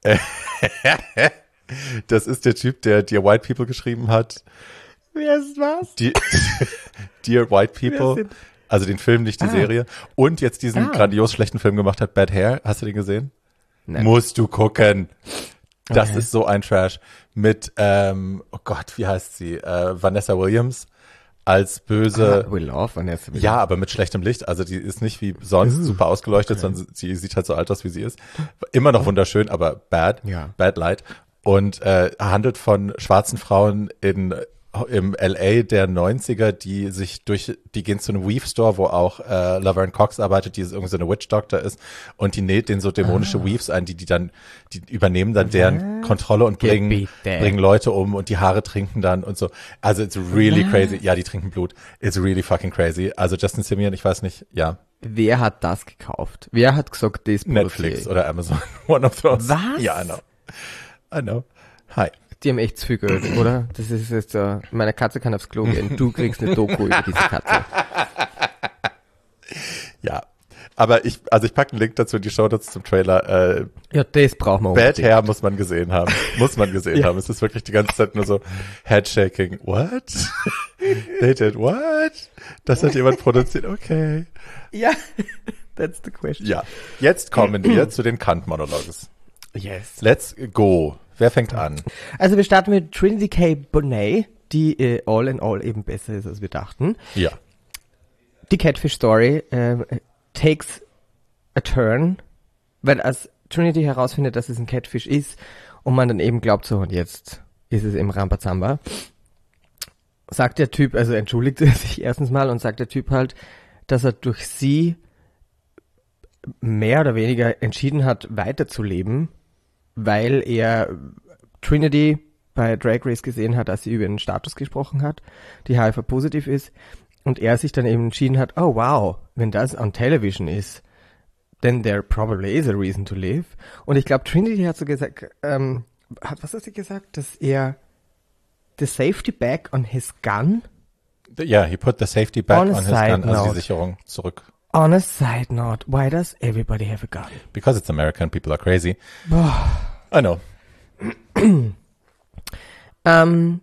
Das ist der Typ, der Dear White People geschrieben hat. Wer ist was? Die, Dear White Wer People. sind- Also den Film, nicht die Ah. Serie. Und jetzt diesen Ah. grandios schlechten Film gemacht hat, Bad Hair. Hast du den gesehen? Nein. Musst du gucken. Das Okay. ist so ein Trash. Mit, ähm, oh Gott, wie heißt sie? Äh, Vanessa Williams als böse. Ah, We Love Vanessa. Ja, aber mit schlechtem Licht. Also die ist nicht wie sonst Uh, super ausgeleuchtet, sondern sie sieht halt so alt aus, wie sie ist. Immer noch wunderschön, aber bad. Ja. Bad Light. Und äh, handelt von schwarzen Frauen in im L A der neunziger, die sich durch, die gehen zu einem Weave Store, wo auch äh, Laverne Cox arbeitet, die irgendwie so eine Witch Doctor ist, und die näht denen so dämonische Ah. Weaves ein, die die dann, die übernehmen dann deren Kontrolle und bringen, Gebiete. bringen Leute um und die Haare trinken dann und so. Also it's really crazy. Ja, die trinken Blut. It's really fucking crazy. Also Justin Simeon, ich weiß nicht, ja, Wer hat das gekauft? Wer hat gesagt, das Netflix oder Amazon, one of those. Was? Ja, I know. I know. Hi. Die haben echt zu viel Geld, oder? Das ist jetzt, uh, meine Katze kann aufs Klo gehen. Du kriegst eine Doku über diese Katze. Ja. Aber ich, also ich packe einen Link dazu in die Shownotes zum Trailer. Äh, Ja, das brauchen wir Bad unbedingt. Hair muss man gesehen haben. Muss man gesehen Ja. haben. Es ist wirklich die ganze Zeit nur so Headshaking. What? They did what? Das hat jemand produziert. Okay. Ja, that's the question. Ja. Jetzt kommen wir zu den Kant-Monologues. Yes. Let's go. Wer fängt an? Also wir starten mit Trinity K. Bonet, die äh, all in all eben besser ist, als wir dachten. Ja. Die Catfish Story äh, takes a turn, weil als Trinity herausfindet, dass es ein Catfish ist und man dann eben glaubt, so und jetzt ist es eben Rambazamba, sagt der Typ, also entschuldigt er sich erstens mal und sagt der Typ halt, dass er durch sie mehr oder weniger entschieden hat, weiterzuleben, weil er Trinity bei Drag Race gesehen hat, als sie über ihren Status gesprochen hat, die H I V-positiv ist, und er sich dann eben entschieden hat, oh wow, wenn das on television ist, then there probably is a reason to live. Und ich glaube, Trinity hat so gesagt, ähm, hat, was hat sie gesagt, dass er the safety bag on his gun Yeah, he put the safety back On on, a his side gun, also die note. Sicherung zurück. On a side note, why does everybody have a gun? Because it's America and people are crazy. Boah. I know. ähm,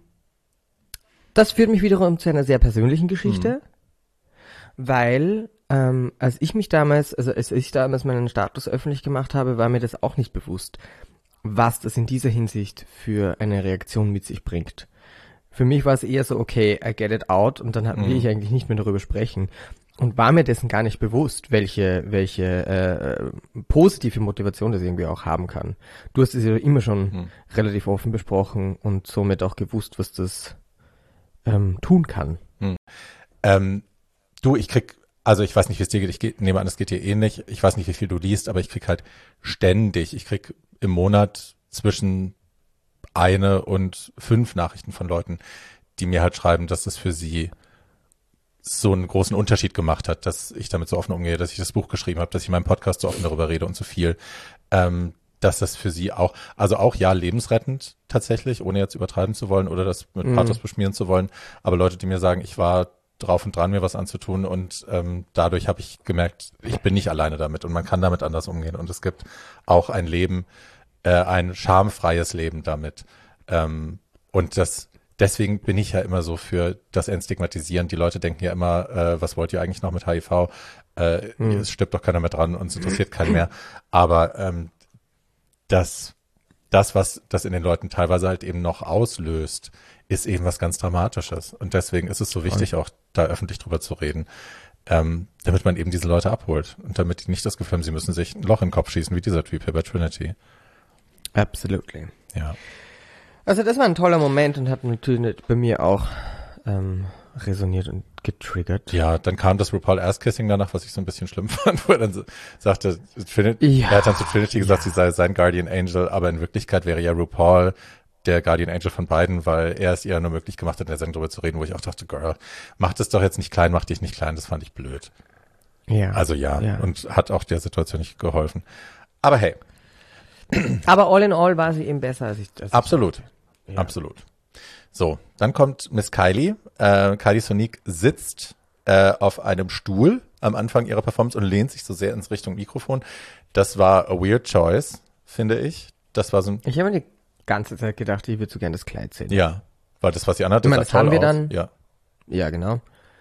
das führt mich wiederum zu einer sehr persönlichen Geschichte, mhm. weil ähm, als ich mich damals, also als ich damals meinen Status öffentlich gemacht habe, war mir das auch nicht bewusst, was das in dieser Hinsicht für eine Reaktion mit sich bringt. Für mich war es eher so, okay, I get it out, und dann will mhm. ich eigentlich nicht mehr darüber sprechen. Und war mir dessen gar nicht bewusst, welche welche äh, positive Motivation das irgendwie auch haben kann. Du hast es ja immer schon hm. relativ offen besprochen und somit auch gewusst, was das ähm, tun kann. Hm. Ähm, du, ich krieg, also ich weiß nicht, wie es dir geht, ich geh, nehme an, es geht dir ähnlich. Ich weiß nicht, wie viel du liest, aber ich krieg halt ständig, ich krieg im Monat zwischen eine und fünf Nachrichten von Leuten, die mir halt schreiben, dass es für sie so einen großen Unterschied gemacht hat, dass ich damit so offen umgehe, dass ich das Buch geschrieben habe, dass ich in meinem Podcast so offen darüber rede und so viel, ähm, dass das für sie auch, also auch ja lebensrettend tatsächlich, ohne jetzt übertreiben zu wollen oder das mit Pathos mm. beschmieren zu wollen, aber Leute, die mir sagen, ich war drauf und dran, mir was anzutun, und ähm, dadurch habe ich gemerkt, ich bin nicht alleine damit und man kann damit anders umgehen, und es gibt auch ein Leben, äh, ein schamfreies Leben damit, ähm, und das deswegen bin ich ja immer so für das Entstigmatisieren. Die Leute denken ja immer, äh, was wollt ihr eigentlich noch mit H I V? Äh, hm. Es stirbt doch keiner mehr dran und es interessiert keinen mehr. Aber ähm, das, das, was das in den Leuten teilweise halt eben noch auslöst, ist eben was ganz Dramatisches. Und deswegen ist es so wichtig, auch da öffentlich drüber zu reden, ähm, damit man eben diese Leute abholt und damit die nicht das Gefühl haben, sie müssen sich ein Loch in den Kopf schießen, wie dieser Typ hier bei Trinity. Absolutely. Ja. Also das war ein toller Moment und hat natürlich bei mir auch ähm, resoniert und getriggert. Ja, dann kam das RuPaul Ass-Kissing danach, was ich so ein bisschen schlimm fand, wo er dann so sagte, Trinity, ja, er hat dann zu Trinity gesagt, ja. sie sei sein Guardian Angel, aber in Wirklichkeit wäre ja RuPaul der Guardian Angel von beiden, weil er es ihr nur möglich gemacht hat, in der Sendung darüber zu reden, wo ich auch dachte, Girl, mach das doch jetzt nicht klein, mach dich nicht klein, das fand ich blöd. Ja. Also ja, ja. und hat auch der Situation nicht geholfen. Aber hey. Aber all in all war sie eben besser als ich. Als Absolut. Ich ja. Absolut. So, dann kommt Miss Kylie. Äh, Kylie Sonique sitzt äh, auf einem Stuhl am Anfang ihrer Performance und lehnt sich so sehr ins Richtung Mikrofon. Das war a weird choice, finde ich. Das war so ein. Ich habe mir die ganze Zeit gedacht, ich würde so gerne das Kleid sehen. Ja, weil das, was sie anhatte, ich meine, sah das haben toll wir aus. dann. Ja. Ja, genau.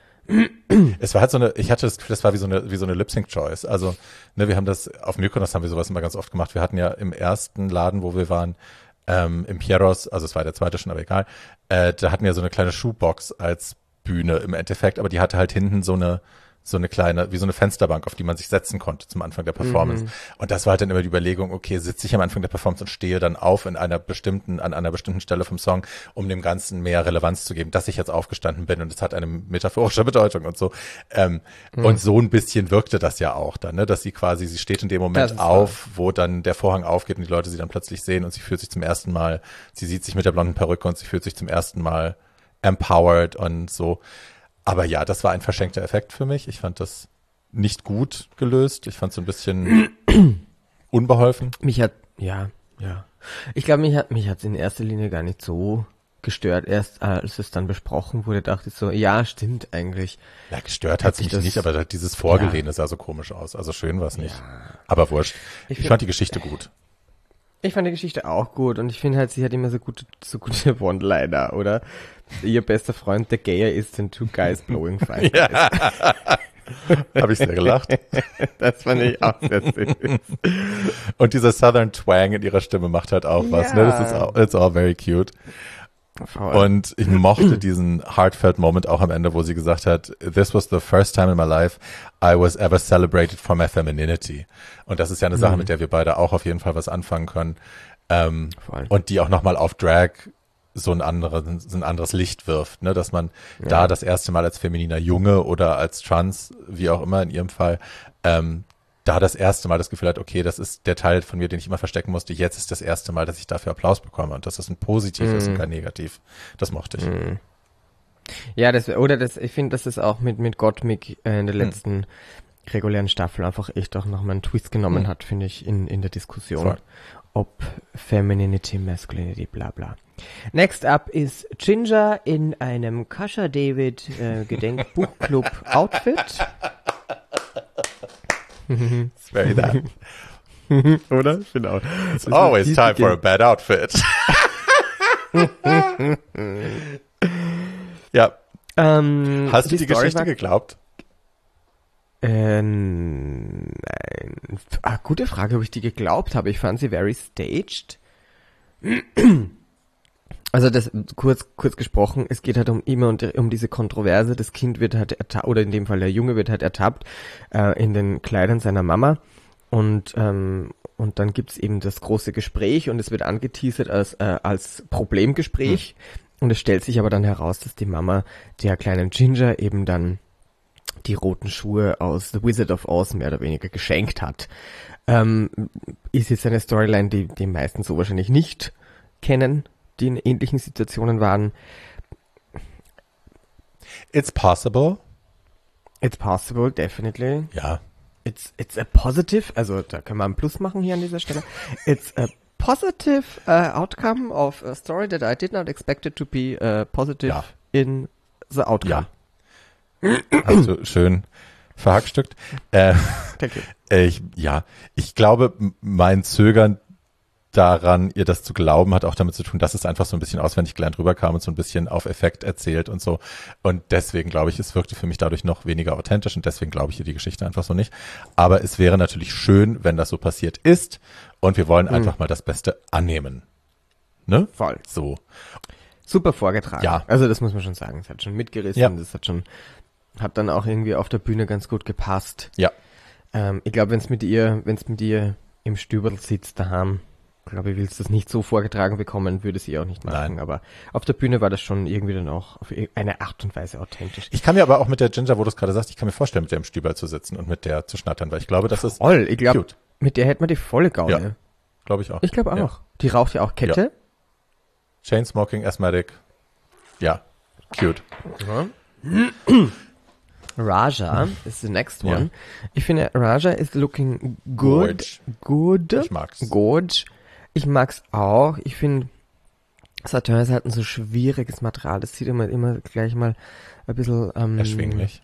Es war halt so eine, ich hatte das Gefühl, das war wie so eine, wie so eine Lip-Sync-Choice. Also, ne, wir haben das, auf Mykonos haben wir sowas immer ganz oft gemacht. Wir hatten ja im ersten Laden, wo wir waren, ähm, im Pieros, also es war der zweite schon, aber egal, äh, da hatten wir so eine kleine Schuhbox als Bühne im Endeffekt, aber die hatte halt hinten so eine, so eine kleine, wie so eine Fensterbank, auf die man sich setzen konnte zum Anfang der Performance. Mhm. Und das war halt dann immer die Überlegung, okay, sitze ich am Anfang der Performance und stehe dann auf in einer bestimmten, an einer bestimmten Stelle vom Song, um dem Ganzen mehr Relevanz zu geben, dass ich jetzt aufgestanden bin, und es hat eine metaphorische Bedeutung und so. Ähm, mhm. Und so ein bisschen wirkte das ja auch dann, ne, dass sie quasi, sie steht in dem Moment auf, wo dann der Vorhang aufgeht und die Leute sie dann plötzlich sehen, und sie fühlt sich zum ersten Mal, sie sieht sich mit der blonden Perücke und sie fühlt sich zum ersten Mal empowered und so. Aber ja, das war ein verschenkter Effekt für mich. Ich fand das nicht gut gelöst. Ich fand es so ein bisschen unbeholfen. Mich hat, ja, ja. Ich glaube, mich hat mich hat's in erster Linie gar nicht so gestört. Erst als es dann besprochen wurde, dachte ich so, ja, stimmt eigentlich. Ja, gestört hat es mich das, nicht, aber dieses Vorgelehne ja. sah so komisch aus. Also schön war es nicht. Ja. Aber wurscht. Ich, ich find, fand die Geschichte gut. Ich fand die Geschichte auch gut, und ich finde halt, sie hat immer so gute, so gute One-Liner, oder? Ihr bester Freund, der gayer ist, than two guys blowing fire. Ja. Habe ich sehr gelacht. Das fand ich auch sehr süß. Und dieser Southern Twang in ihrer Stimme macht halt auch was, ja. ne? Das ist all, it's all very cute. Voll. Und ich mochte diesen heartfelt Moment auch am Ende, wo sie gesagt hat, this was the first time in my life I was ever celebrated for my femininity. Und das ist ja eine mhm. Sache, mit der wir beide auch auf jeden Fall was anfangen können. Ähm, und die auch nochmal auf Drag so ein anderes, so ein anderes Licht wirft, ne, dass man ja. da das erste Mal als femininer Junge oder als Trans, wie auch immer in ihrem Fall, ähm, da das erste Mal das Gefühl hat, okay, das ist der Teil von mir, den ich immer verstecken musste. Jetzt ist das erste Mal, dass ich dafür Applaus bekomme, und dass das ein Positiv mm. ist und kein Negativ. Das mochte ich. Mm. Ja, das, oder das, ich finde, das ist auch mit, mit Gottmik äh, in der letzten mm. regulären Staffel einfach echt auch nochmal einen Twist genommen mm. hat, finde ich, in, in der Diskussion. Voll. ob Femininity, Masculinity, bla bla. Next up ist Ginger in einem Kascha David äh, Gedenkbuchclub Outfit. It's very that. Oder? Genau. It's always time for a bad outfit. Ja. Ähm, Hast du die die Story Geschichte war- geglaubt? Ähm, nein. Ah, gute Frage, ob ich die geglaubt habe. Ich fand sie very staged. Also das kurz kurz gesprochen, es geht halt um immer und um diese Kontroverse. Das Kind wird halt ertappt, oder in dem Fall der Junge wird halt ertappt äh, in den Kleidern seiner Mama und ähm, und dann gibt's eben das große Gespräch und es wird angeteasert als äh, als Problemgespräch hm. und es stellt sich aber dann heraus, dass die Mama der kleinen Ginger eben dann die roten Schuhe aus The Wizard of Oz mehr oder weniger geschenkt hat. Ähm, ist jetzt eine Storyline, die die meisten so wahrscheinlich nicht kennen, die in ähnlichen Situationen waren. It's possible. It's possible, definitely. Ja. It's it's a positive, also da können wir einen Plus machen hier an dieser Stelle. It's a positive uh, outcome of a story that I did not expect it to be uh, positive Ja. in the outcome. Ja. Also schön verhackstückt. Äh, Thank you. ich, ja, ich glaube, m- mein Zögern daran, ihr das zu glauben, hat auch damit zu tun, dass es einfach so ein bisschen auswendig gelernt rüberkam und so ein bisschen auf Effekt erzählt und so. Und deswegen glaube ich, es wirkte für mich dadurch noch weniger authentisch und deswegen glaube ich ihr die Geschichte einfach so nicht. Aber es wäre natürlich schön, wenn das so passiert ist und wir wollen einfach mal das Beste annehmen. Ne? Voll. So. Super vorgetragen. Ja. Also das muss man schon sagen. Es hat schon mitgerissen. Ja. Das hat schon, hat dann auch irgendwie auf der Bühne ganz gut gepasst. Ja. Ähm, ich glaube, wenn es mit ihr, wenn es mit ihr im Stüberl sitzt daheim, glaube ich, willst du das nicht so vorgetragen bekommen, würde sie auch nicht machen. Nein. Aber auf der Bühne war das schon irgendwie dann auch auf eine Art und Weise authentisch. Ich kann mir aber auch mit der Ginger, wo du es gerade sagst, ich kann mir vorstellen, mit der im Stüberl zu sitzen und mit der zu schnattern, weil ich glaube, das ist Voll, ich glaube, cute. mit der hätte man die volle Gaune. Ja. Glaube ich auch. Ich glaube auch. Ja. Die raucht ja auch Kette. Chainsmoking, Asthmatic. Ja. Cute. Raja is the next Ja. one. Ich finde, Raja is looking good. Good. Ich mag's. Gorge. Ich mag's auch. Ich finde, Saturn ist halt ein so schwieriges Material. Das sieht immer, immer gleich mal ein bisschen, ähm, Erschwinglich.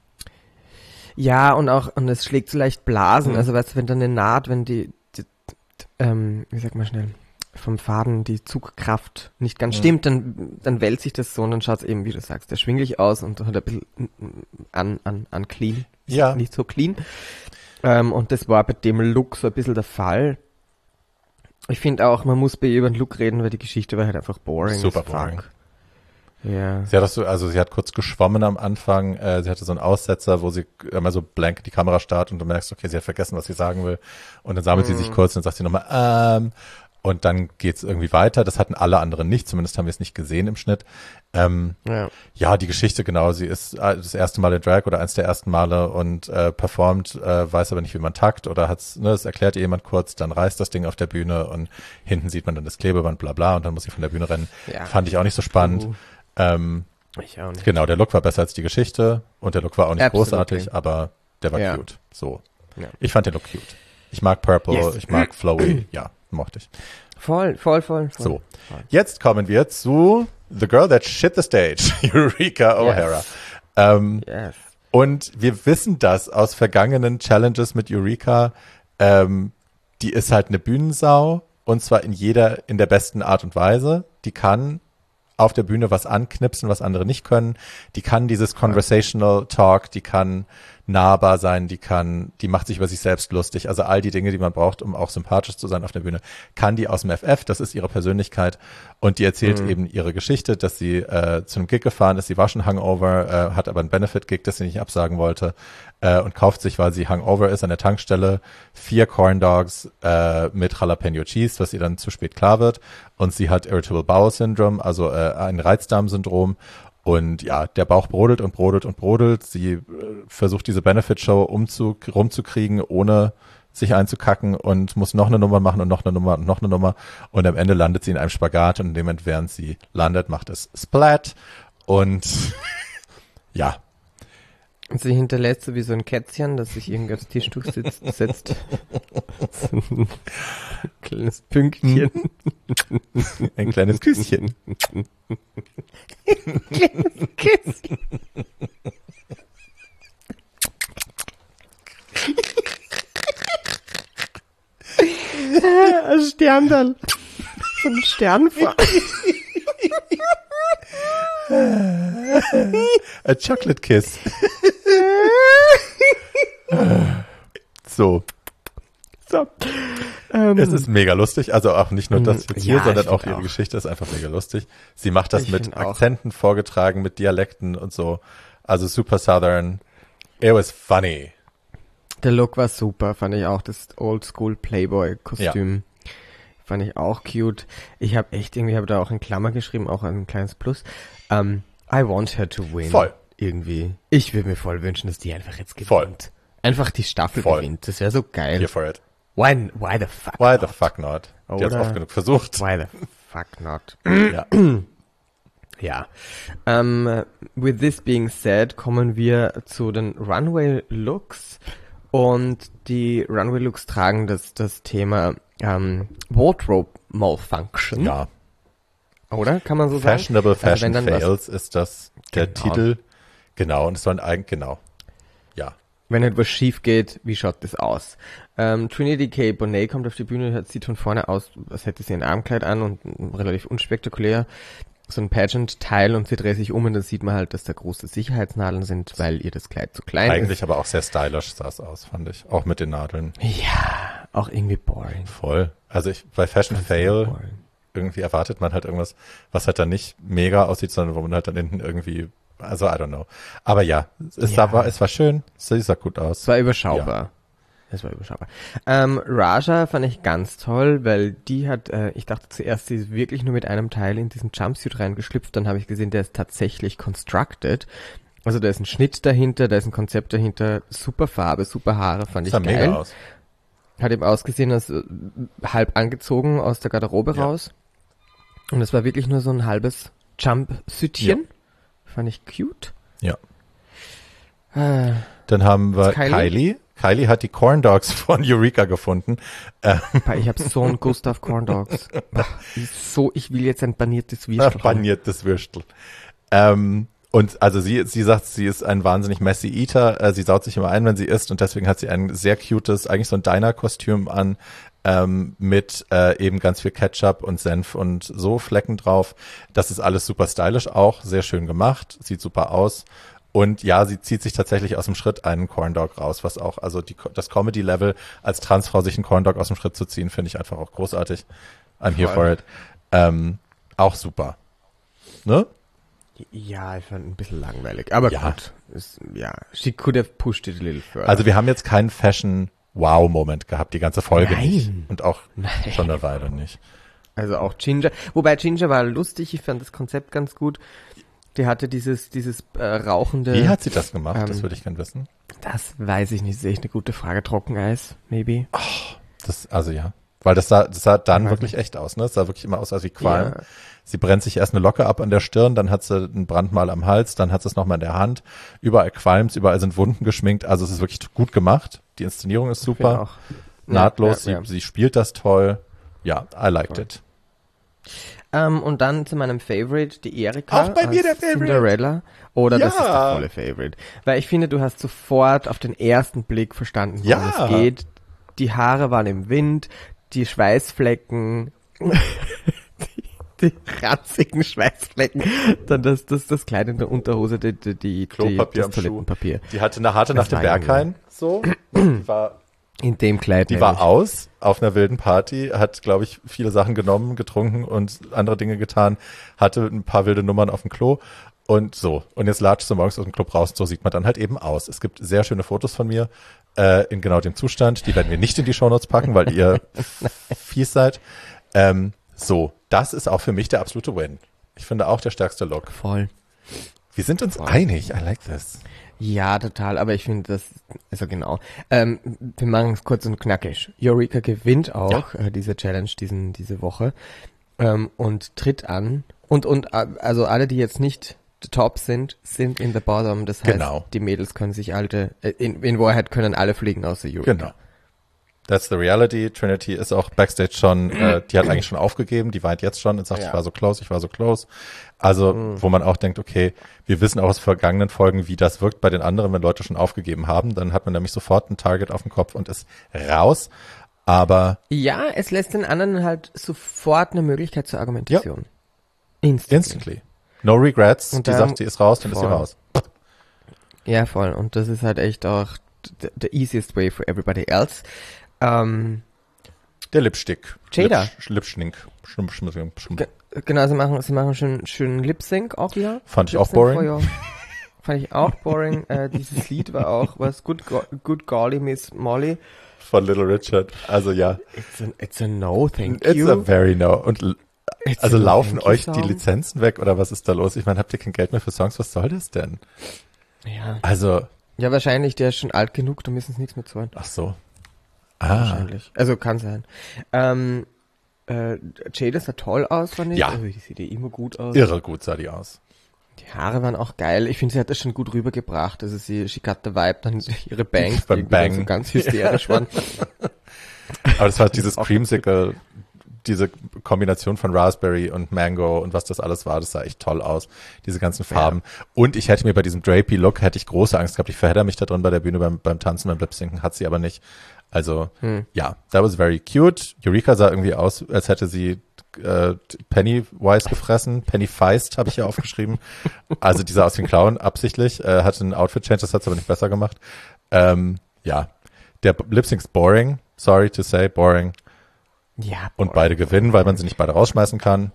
ja, und auch, und es schlägt so leicht Blasen. Mhm. Also, weißt du, wenn dann eine Naht, wenn die, die, die ähm, wie sag mal schnell, vom Faden die Zugkraft nicht ganz Mhm. stimmt, dann, dann wälzt sich das so und dann schaut es eben, wie du sagst, erschwinglich aus und hat ein bisschen an, an, an clean. Ja. Nicht so clean. Ähm, und das war bei dem Look so ein bisschen der Fall. Ich finde auch, man muss bei ihr über den Look reden, weil die Geschichte war halt einfach boring. Super as fuck. boring. Ja. Sie hat das so, also sie hat kurz geschwommen am Anfang, äh, sie hatte so einen Aussetzer, wo sie immer so blank die Kamera starrt und du merkst, okay, sie hat vergessen, was sie sagen will. Und dann sammelt Mhm. sie sich kurz und sagt sie nochmal, ähm, und dann geht's irgendwie weiter. Das hatten alle anderen nicht, zumindest haben wir es nicht gesehen im Schnitt. Ähm, Ja. ja, die Geschichte, genau, sie ist äh, das erste Mal in Drag oder eins der ersten Male und äh, performt, äh, weiß aber nicht, wie man takt oder hat's, ne, das erklärt ihr jemand kurz, dann reißt das Ding auf der Bühne und hinten sieht man dann das Klebeband, bla bla, und dann muss sie von der Bühne rennen. Ja. Fand ich auch nicht so spannend. Uh. Ähm, Ich auch nicht. Genau, der Look war besser als die Geschichte und der Look war auch nicht Absolutely. großartig, aber der war Ja. cute. So. Ja. Ich fand den Look cute. Ich mag Purple, Yes. ich mag Flowy, ja, mochte ich. Voll, voll, voll, voll. So. Voll. Jetzt kommen wir zu The Girl That Shit the Stage, Eureka O'Hara. Yes. Ähm, Yes. und wir wissen das aus vergangenen Challenges mit Eureka. Ähm, die ist halt eine Bühnensau und zwar in jeder, in der besten Art und Weise. Die kann auf der Bühne was anknipsen, was andere nicht können. Die kann dieses Conversational Talk, die kann nahbar sein, die kann, die macht sich über sich selbst lustig. Also all die Dinge, die man braucht, um auch sympathisch zu sein auf der Bühne, kann die aus dem F F. Das ist ihre Persönlichkeit und die erzählt Mhm. eben ihre Geschichte, dass sie äh, zu einem Gig gefahren ist. Sie war schon Hangover, äh, hat aber einen Benefit-Gig, das sie nicht absagen wollte äh, und kauft sich, weil sie Hangover ist, an der Tankstelle vier Corn Dogs äh, mit Jalapeno Cheese, was ihr dann zu spät klar wird. Und sie hat Irritable Bowel Syndrome, also äh, ein Reizdarmsyndrom. Und ja, der Bauch brodelt und brodelt und brodelt. Sie äh, versucht diese Benefit-Show umzu, rumzukriegen, ohne sich einzukacken und muss noch eine Nummer machen und noch eine Nummer und noch eine Nummer. Und am Ende landet sie in einem Spagat und in dem Moment, während sie landet, macht es Splat. Und ja, Und sie hinterlässt so wie so ein Kätzchen, das sich irgendwie aufs Tischtuch sitzt, setzt. So ein kleines Pünktchen. Ein kleines Küsschen. Ein kleines Küsschen. Ein Sterndal. So ein Sternfall. A chocolate kiss. So. So. Ähm, Es ist mega lustig, also auch nicht nur das jetzt hier, Ja, sondern ich auch find ihre auch. Geschichte ist einfach mega lustig. Sie macht das Ich mit find auch. Akzenten vorgetragen, mit Dialekten und so. Also super Southern. It was funny. Der Look war super, fand ich auch. Das Oldschool Playboy-Kostüm fand ich auch cute. Ich habe echt irgendwie, habe da auch in Klammer geschrieben, auch ein kleines Plus. Um, I want her to win. Voll. Irgendwie. Ich würde mir voll wünschen, dass die einfach jetzt gewinnt. Voll. Einfach die Staffel Voll. gewinnt. Das wäre so geil. Here for it. Why, why the fuck Why not? the fuck not? Die hat's Oder- oft genug versucht. Why the fuck not? Ja. Ja. Um, with this being said, kommen wir zu den Runway-Looks. Und die Runway-Looks tragen das, das Thema ähm, Wardrobe Malfunction. Ja. Oder? Kann man so sagen? Fashionable Also wenn Fashion dann was- Fails ist das der Genau. Titel. Genau, und es soll eigentlich, genau. Ja. Wenn etwas schief geht, wie schaut das aus? Ähm, Trinity K. Bonet kommt auf die Bühne, hat- sieht von vorne aus, als hätte sie ein Armkleid an und mm, relativ unspektakulär. So ein Pageant-Teil und sie dreht sich um und dann sieht man halt, dass da große Sicherheitsnadeln sind, weil ihr das Kleid zu klein Eigentlich aber auch sehr stylisch sah es aus, fand ich. Auch mit den Nadeln. ist. Ja, auch irgendwie boring. Voll. Also ich, bei Fashion Fail Boring. irgendwie erwartet man halt irgendwas, was halt dann nicht mega aussieht, sondern wo man halt dann hinten irgendwie, also I don't know. Aber ja, es, Ja. Sah, war, es war schön, es sah gut aus. Es war überschaubar. Es war überschaubar. Ähm, Raja fand ich ganz toll, weil die hat, äh, ich dachte zuerst, sie ist wirklich nur mit einem Teil in diesen Jumpsuit reingeschlüpft, dann habe ich gesehen, der ist tatsächlich constructed. Also da ist ein Schnitt dahinter, da ist ein Konzept dahinter, super Farbe, super Haare, fand ich sah geil. mega aus. Hat eben ausgesehen, als äh, halb angezogen aus der Garderobe Ja. raus. Und es war wirklich nur so ein halbes Jumpsuitchen. Fand ich cute. Ja. Äh, Dann haben wir Kylie? Kylie. Kylie hat die Corn Dogs von Eureka gefunden. Ähm, ich habe so einen Gustav Corn Dogs. So, ich will jetzt ein paniertes Ach, Würstel. paniertes Würstel. Ähm, und also sie, sie sagt, sie ist ein wahnsinnig messy Eater. Äh, sie saut sich immer ein, wenn sie isst. Und deswegen hat sie ein sehr cutes, eigentlich so ein Diner-Kostüm an, ähm, mit äh, eben ganz viel Ketchup und Senf und so Flecken drauf. Das ist alles super stylisch auch, sehr schön gemacht, sieht super aus. Und ja, sie zieht sich tatsächlich aus dem Schritt einen Corn Dog raus, was auch, also die, das Comedy-Level als Transfrau sich einen Corn Dog aus dem Schritt zu ziehen, finde ich einfach auch großartig. I'm here Voll. for it. Ähm, auch super. Ne? Ja, ich fand ein bisschen langweilig. Aber Ja. gut. Ist, ja, she could have pushed it a little further. Also wir haben jetzt keinen Fashion-Wow-Moment gehabt, die ganze Folge Nein. nicht. Und auch Nein. schon eine Weile nicht. Also auch Ginger. Wobei Ginger war lustig, ich fand das Konzept ganz gut. Die hatte dieses, dieses äh, rauchende... Wie hat sie das gemacht? ähm, das würde ich gern wissen. Das weiß ich nicht, das ist echt eine gute Frage. Trockeneis, maybe. Das, also ja. Weil das sah, das sah dann Ja. wirklich echt aus, ne? Es sah wirklich immer aus als wie Qualm. Ja. Sie brennt sich erst eine Locke ab an der Stirn, dann hat sie einen Brandmal am Hals, dann hat sie es nochmal in der Hand. Überall qualmt, überall sind Wunden geschminkt. Also es ist wirklich gut gemacht. Die Inszenierung ist Ich find super. auch. Nahtlos. Ja, ja, ja. Sie, sie spielt das toll. Ja, I liked Voll. it. Ähm, und dann zu meinem Favorite, die Erika. Auch bei mir als der Favorite. Cinderella. Oder das Ja. ist der volle Favorite. Weil ich finde, du hast sofort auf den ersten Blick verstanden, worum Ja. es geht. Die Haare waren im Wind, die Schweißflecken, die, die ranzigen Schweißflecken, dann das, das, das Kleid in der Unterhose, die, die, die, Klopapier das am Schuh. Toilettenpapier. Die hatte eine harte nach Das dem war Berghain. So. Die war In dem Kleid. Die war aus auf einer wilden Party, hat, glaube ich, viele Sachen genommen, getrunken und andere Dinge getan, hatte ein paar wilde Nummern auf dem Klo und so. Und jetzt latscht sie morgens aus dem Club raus, so sieht man dann halt eben aus. Es gibt sehr schöne Fotos von mir äh, in genau dem Zustand. Die werden wir nicht in die Shownotes packen, weil ihr fies seid. Ähm, so, das ist auch für mich der absolute Win. Ich finde auch der stärkste Look. Voll. Wir sind uns Voll. einig. I like this. Ja, total, aber ich finde das, also genau. Ähm, wir machen es kurz und knackig. Eureka gewinnt auch äh, diese Challenge diesen, diese Woche ähm, und tritt an. Und, und äh, also alle, die jetzt nicht the top sind, sind in the bottom. Das heißt, Genau. die Mädels können sich alte, äh, in, in Wahrheit können alle fliegen außer Eureka. Genau. That's the reality. Trinity ist auch Backstage schon, äh, die hat eigentlich schon aufgegeben, die weint jetzt schon und sagt, Ja. ich war so close, ich war so close. Also, Mhm. wo man auch denkt, okay, wir wissen auch aus vergangenen Folgen, wie das wirkt bei den anderen, wenn Leute schon aufgegeben haben. Dann hat man nämlich sofort ein Target auf dem Kopf und ist raus. Aber Ja, es lässt den anderen halt sofort eine Möglichkeit zur Argumentation. Instantly. instantly. No regrets. Und Die dann- sagt, sie ist raus, dann ist sie voll. raus. Ja, voll. Und das ist halt echt auch the, the easiest way for everybody else. Ähm, Der Lipstick. Jada. Lipsch, Lipschnink. Schum, schum, schum, schum. ge- genau, sie machen, sie machen schön, schön Lip-Sync auch wieder. Fand ich auch Lip-Sync for boring. your- Fand ich auch boring. äh, dieses Lied war auch, was Good, Go- Good Golly Miss Molly. Von Little Richard. Also ja. It's a, it's a no, thank It's you. a very no. Und l- It's also a no, laufen thank you euch die song. Lizenzen weg oder was ist da los? Ich meine, habt ihr kein Geld mehr für Songs? Was soll das denn? Ja. Also, ja, wahrscheinlich, der ist schon alt genug, da müssen sie nichts mehr zahlen. ach so. Ah. Wahrscheinlich. Also kann sein. Ähm, äh, Jada sah toll aus, fand ich. Ja. Also die sieht ja immer gut aus. Irre gut sah die aus. Die Haare waren auch geil. Ich finde, sie hat das schon gut rübergebracht. Also sie, she got the vibe, dann ihre Bangs, Beim die dann Bang. so ganz hysterisch waren. Aber das war dieses Auch Creamsicle, diese Kombination von Raspberry und Mango und was das alles war, das sah echt toll aus. Diese ganzen Farben. Und ich hätte mir bei diesem Drapey-Look, hätte ich große Angst gehabt. Ich verhedder mich da drin bei der Bühne beim, beim Tanzen, beim Lip-Sinken, hat sie aber nicht. Also, Hm. ja, that was very cute. Eureka sah irgendwie aus, als hätte sie äh, Pennywise gefressen. Penny Feist habe ich hier aufgeschrieben. Also die sah aus wie ein Clown, absichtlich. Äh, hatte einen Outfit-Change, das hat es aber nicht besser gemacht. Ähm, ja, der Lip-Sync ist boring. Sorry to say, boring. Ja, Und boah. beide gewinnen, weil man sie nicht beide rausschmeißen kann.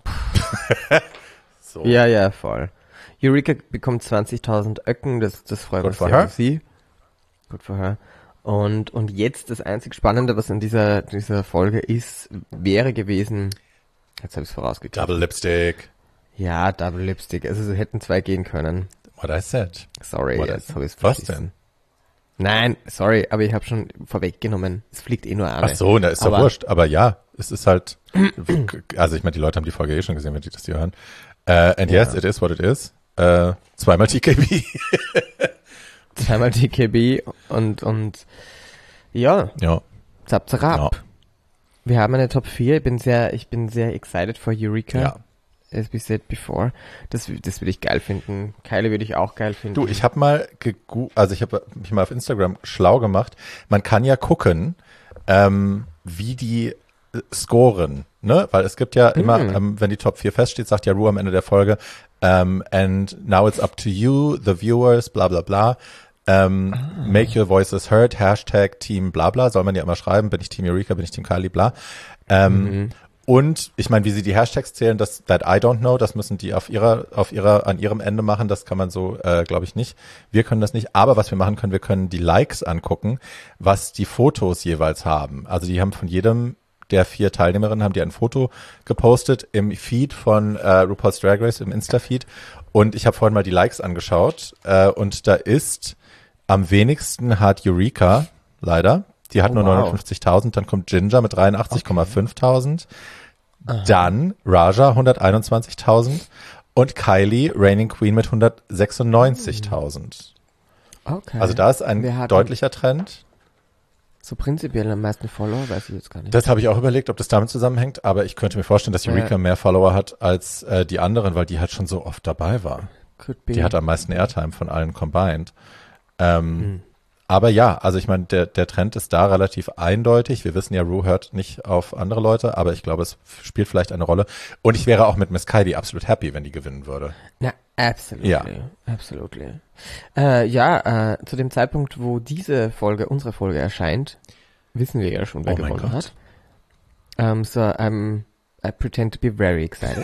So. Ja, ja, voll. Eureka bekommt zwanzigtausend Öcken, das, das freut Good mich for sehr her. für sie. Gut für her. Und, und jetzt das einzig Spannende, was in dieser, dieser Folge ist, wäre gewesen, jetzt habe ich es vorausgekriegt. Double Lipstick. Ja, Double Lipstick. Also sie hätten zwei gehen können. What I said. Sorry, What jetzt habe ich es Was verschissen. denn? Nein, sorry, aber ich habe schon vorweggenommen. Es fliegt eh nur an. Ach so, na ist doch Aber- wurscht. Aber ja, es ist halt, also ich meine, die Leute haben die Folge eh schon gesehen, wenn die das hier hören. Uh, and Ja. yes, it is what it is. Uh, zweimal T K B. Zweimal T K B und, und ja, Ja. zap, zap. Ja. Wir haben eine Top vier. Ich bin sehr, ich bin sehr excited for Eureka. Ja. As we said before. Das, das würde ich geil finden. Kylie würde ich auch geil finden. Du, ich habe mal gegu also ich habe mich mal auf Instagram schlau gemacht. Man kann ja gucken, ähm, wie die äh, scoren, ne? Weil es gibt ja immer, Mm. ähm, wenn die Top vier feststeht, sagt ja Ru am Ende der Folge, ähm, and now it's up to you, the viewers, bla bla bla. Ähm, Ah. Make your voices heard, Hashtag Team bla bla, soll man ja immer schreiben, bin ich Team Eureka, bin ich Team Kylie, bla. Ähm, Mhm. Und ich meine, wie sie die Hashtags zählen, das that I don't know, das müssen die auf ihrer, auf ihrer, an ihrem Ende machen. Das kann man so, äh, glaube ich, nicht. Wir können das nicht. Aber was wir machen können, wir können die Likes angucken, was die Fotos jeweils haben. Also die haben von jedem der vier Teilnehmerinnen haben die ein Foto gepostet im Feed von äh, RuPaul's Drag Race, im Insta-Feed. Und ich habe vorhin mal die Likes angeschaut. Äh, und da ist am wenigsten hat Eureka, leider. Die hat Oh, nur wow. neunundfünfzigtausend, dann kommt Ginger mit dreiundachtzig Komma fünftausend, dann Raja hunderteinundzwanzigtausend und Kylie, Reigning Queen mit hundertsechsundneunzigtausend. Okay. Also da ist ein Wir hatten- deutlicher Trend. So prinzipiell am meisten Follower, weiß ich jetzt gar nicht. Das habe ich auch überlegt, ob das damit zusammenhängt, aber ich könnte mir vorstellen, dass Eureka Ja. mehr Follower hat als äh, die anderen, weil die halt schon so oft dabei war. Could be. Die hat am meisten Airtime von allen combined. Ähm, Hm. Aber ja, also ich meine, der, der Trend ist da relativ eindeutig. Wir wissen ja, Ru hört nicht auf andere Leute, aber ich glaube, es spielt vielleicht eine Rolle. Und ich wäre auch mit Miss Kylie absolut happy, wenn die gewinnen würde. Na, absolutely. Ja. Absolutely. Äh, ja, äh, zu dem Zeitpunkt, wo diese Folge, unsere Folge erscheint, wissen wir ja schon, wer Oh mein gewonnen Gott. hat. Um, so, I'm, I pretend to be very excited.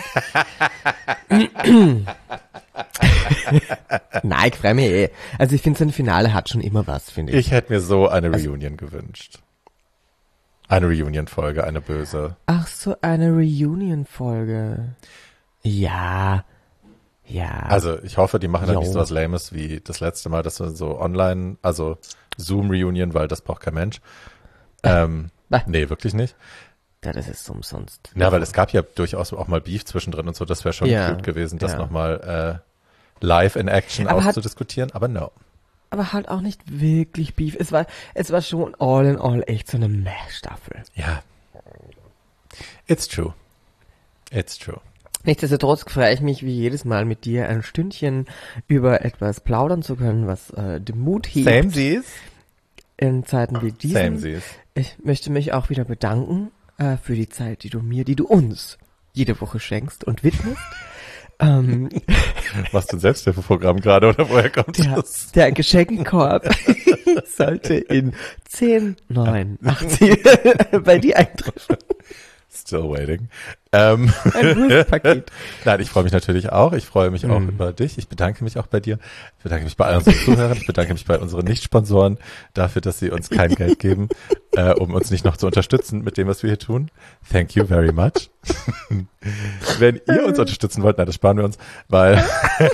Nein, ich freue mich eh. Also ich finde, so ein Finale hat schon immer was, finde ich. Ich hätte mir so eine Also Reunion gewünscht. Eine Reunion-Folge, eine böse. Ach so, eine Reunion-Folge. Ja. Ja. Also ich hoffe, die machen dann Jo. nicht so was Lames wie das letzte Mal, dass wir so online, also Zoom-Reunion, weil das braucht kein Mensch. Ähm, Bah. nee, wirklich nicht. das ist es umsonst. Ja, weil es gab ja durchaus auch mal Beef zwischendrin und so, das wäre schon Ja, cute gewesen, das ja. nochmal äh, live in action aber auszudiskutieren, hat, aber no. Aber halt auch nicht wirklich Beef. Es war, es war schon all in all echt so eine Meh-Staffel. Ja. It's true. It's true. Nichtsdestotrotz freue ich mich wie jedes Mal mit dir ein Stündchen über etwas plaudern zu können, was äh, den Mut hebt. Samesies. In Zeiten wie diesen. Samesies. Ich möchte mich auch wieder bedanken äh, für die Zeit, die du mir, die du uns jede Woche schenkst und widmest. ähm, Machst du ein Selbsthilfeprogramm gerade oder woher kommt der, das? Der Geschenkenkorb sollte in zehn, neun, acht bei dir eintreffen. Still waiting. Ähm, Ein Wurstpaket. Nein, ich freue mich natürlich auch. Ich freue mich auch Mm. über dich. Ich bedanke mich auch bei dir. Ich bedanke mich bei allen unseren Zuhörern. Ich bedanke mich bei unseren Nicht-Sponsoren dafür, dass sie uns kein Geld geben, äh, um uns nicht noch zu unterstützen mit dem, was wir hier tun. Thank you very much. Wenn ihr uns unterstützen wollt, nein, das sparen wir uns, weil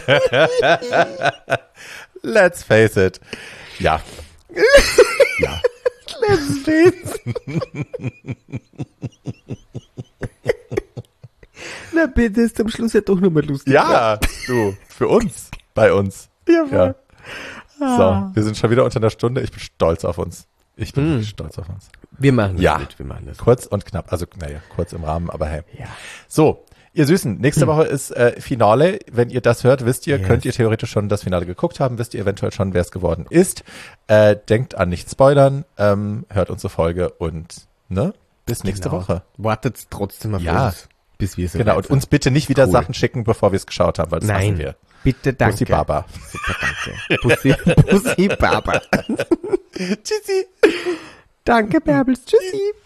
let's face it. Ja. Ja. Let's face it. Na bitte, ist am Schluss ja doch nochmal lustig. Ja, du, für uns, bei uns. Jawohl. Ja. So, wir sind schon wieder unter einer Stunde. Ich bin stolz auf uns. Ich bin Mm. wirklich stolz auf uns. Wir machen das Ja. gut, wir machen das. Kurz und knapp, also naja, kurz im Rahmen, aber hey. Ja. So, ihr Süßen, nächste Woche ist äh, Finale. Wenn ihr das hört, wisst ihr, Yes. könnt ihr theoretisch schon das Finale geguckt haben, wisst ihr eventuell schon, wer es geworden ist. Äh, denkt an nicht spoilern, ähm, hört unsere Folge und ne, bis nächste Genau. Woche. Wartet trotzdem auf Ja. uns, bis wir so Genau, weit und sind. uns bitte nicht wieder Cool. Sachen schicken, bevor wir es geschaut haben, weil das Nein. hassen wir. Bitte, danke. Bussi Baba. Super, danke. Bussi, Bussi Baba. Tschüssi. Danke, Bärbels. Tschüssi.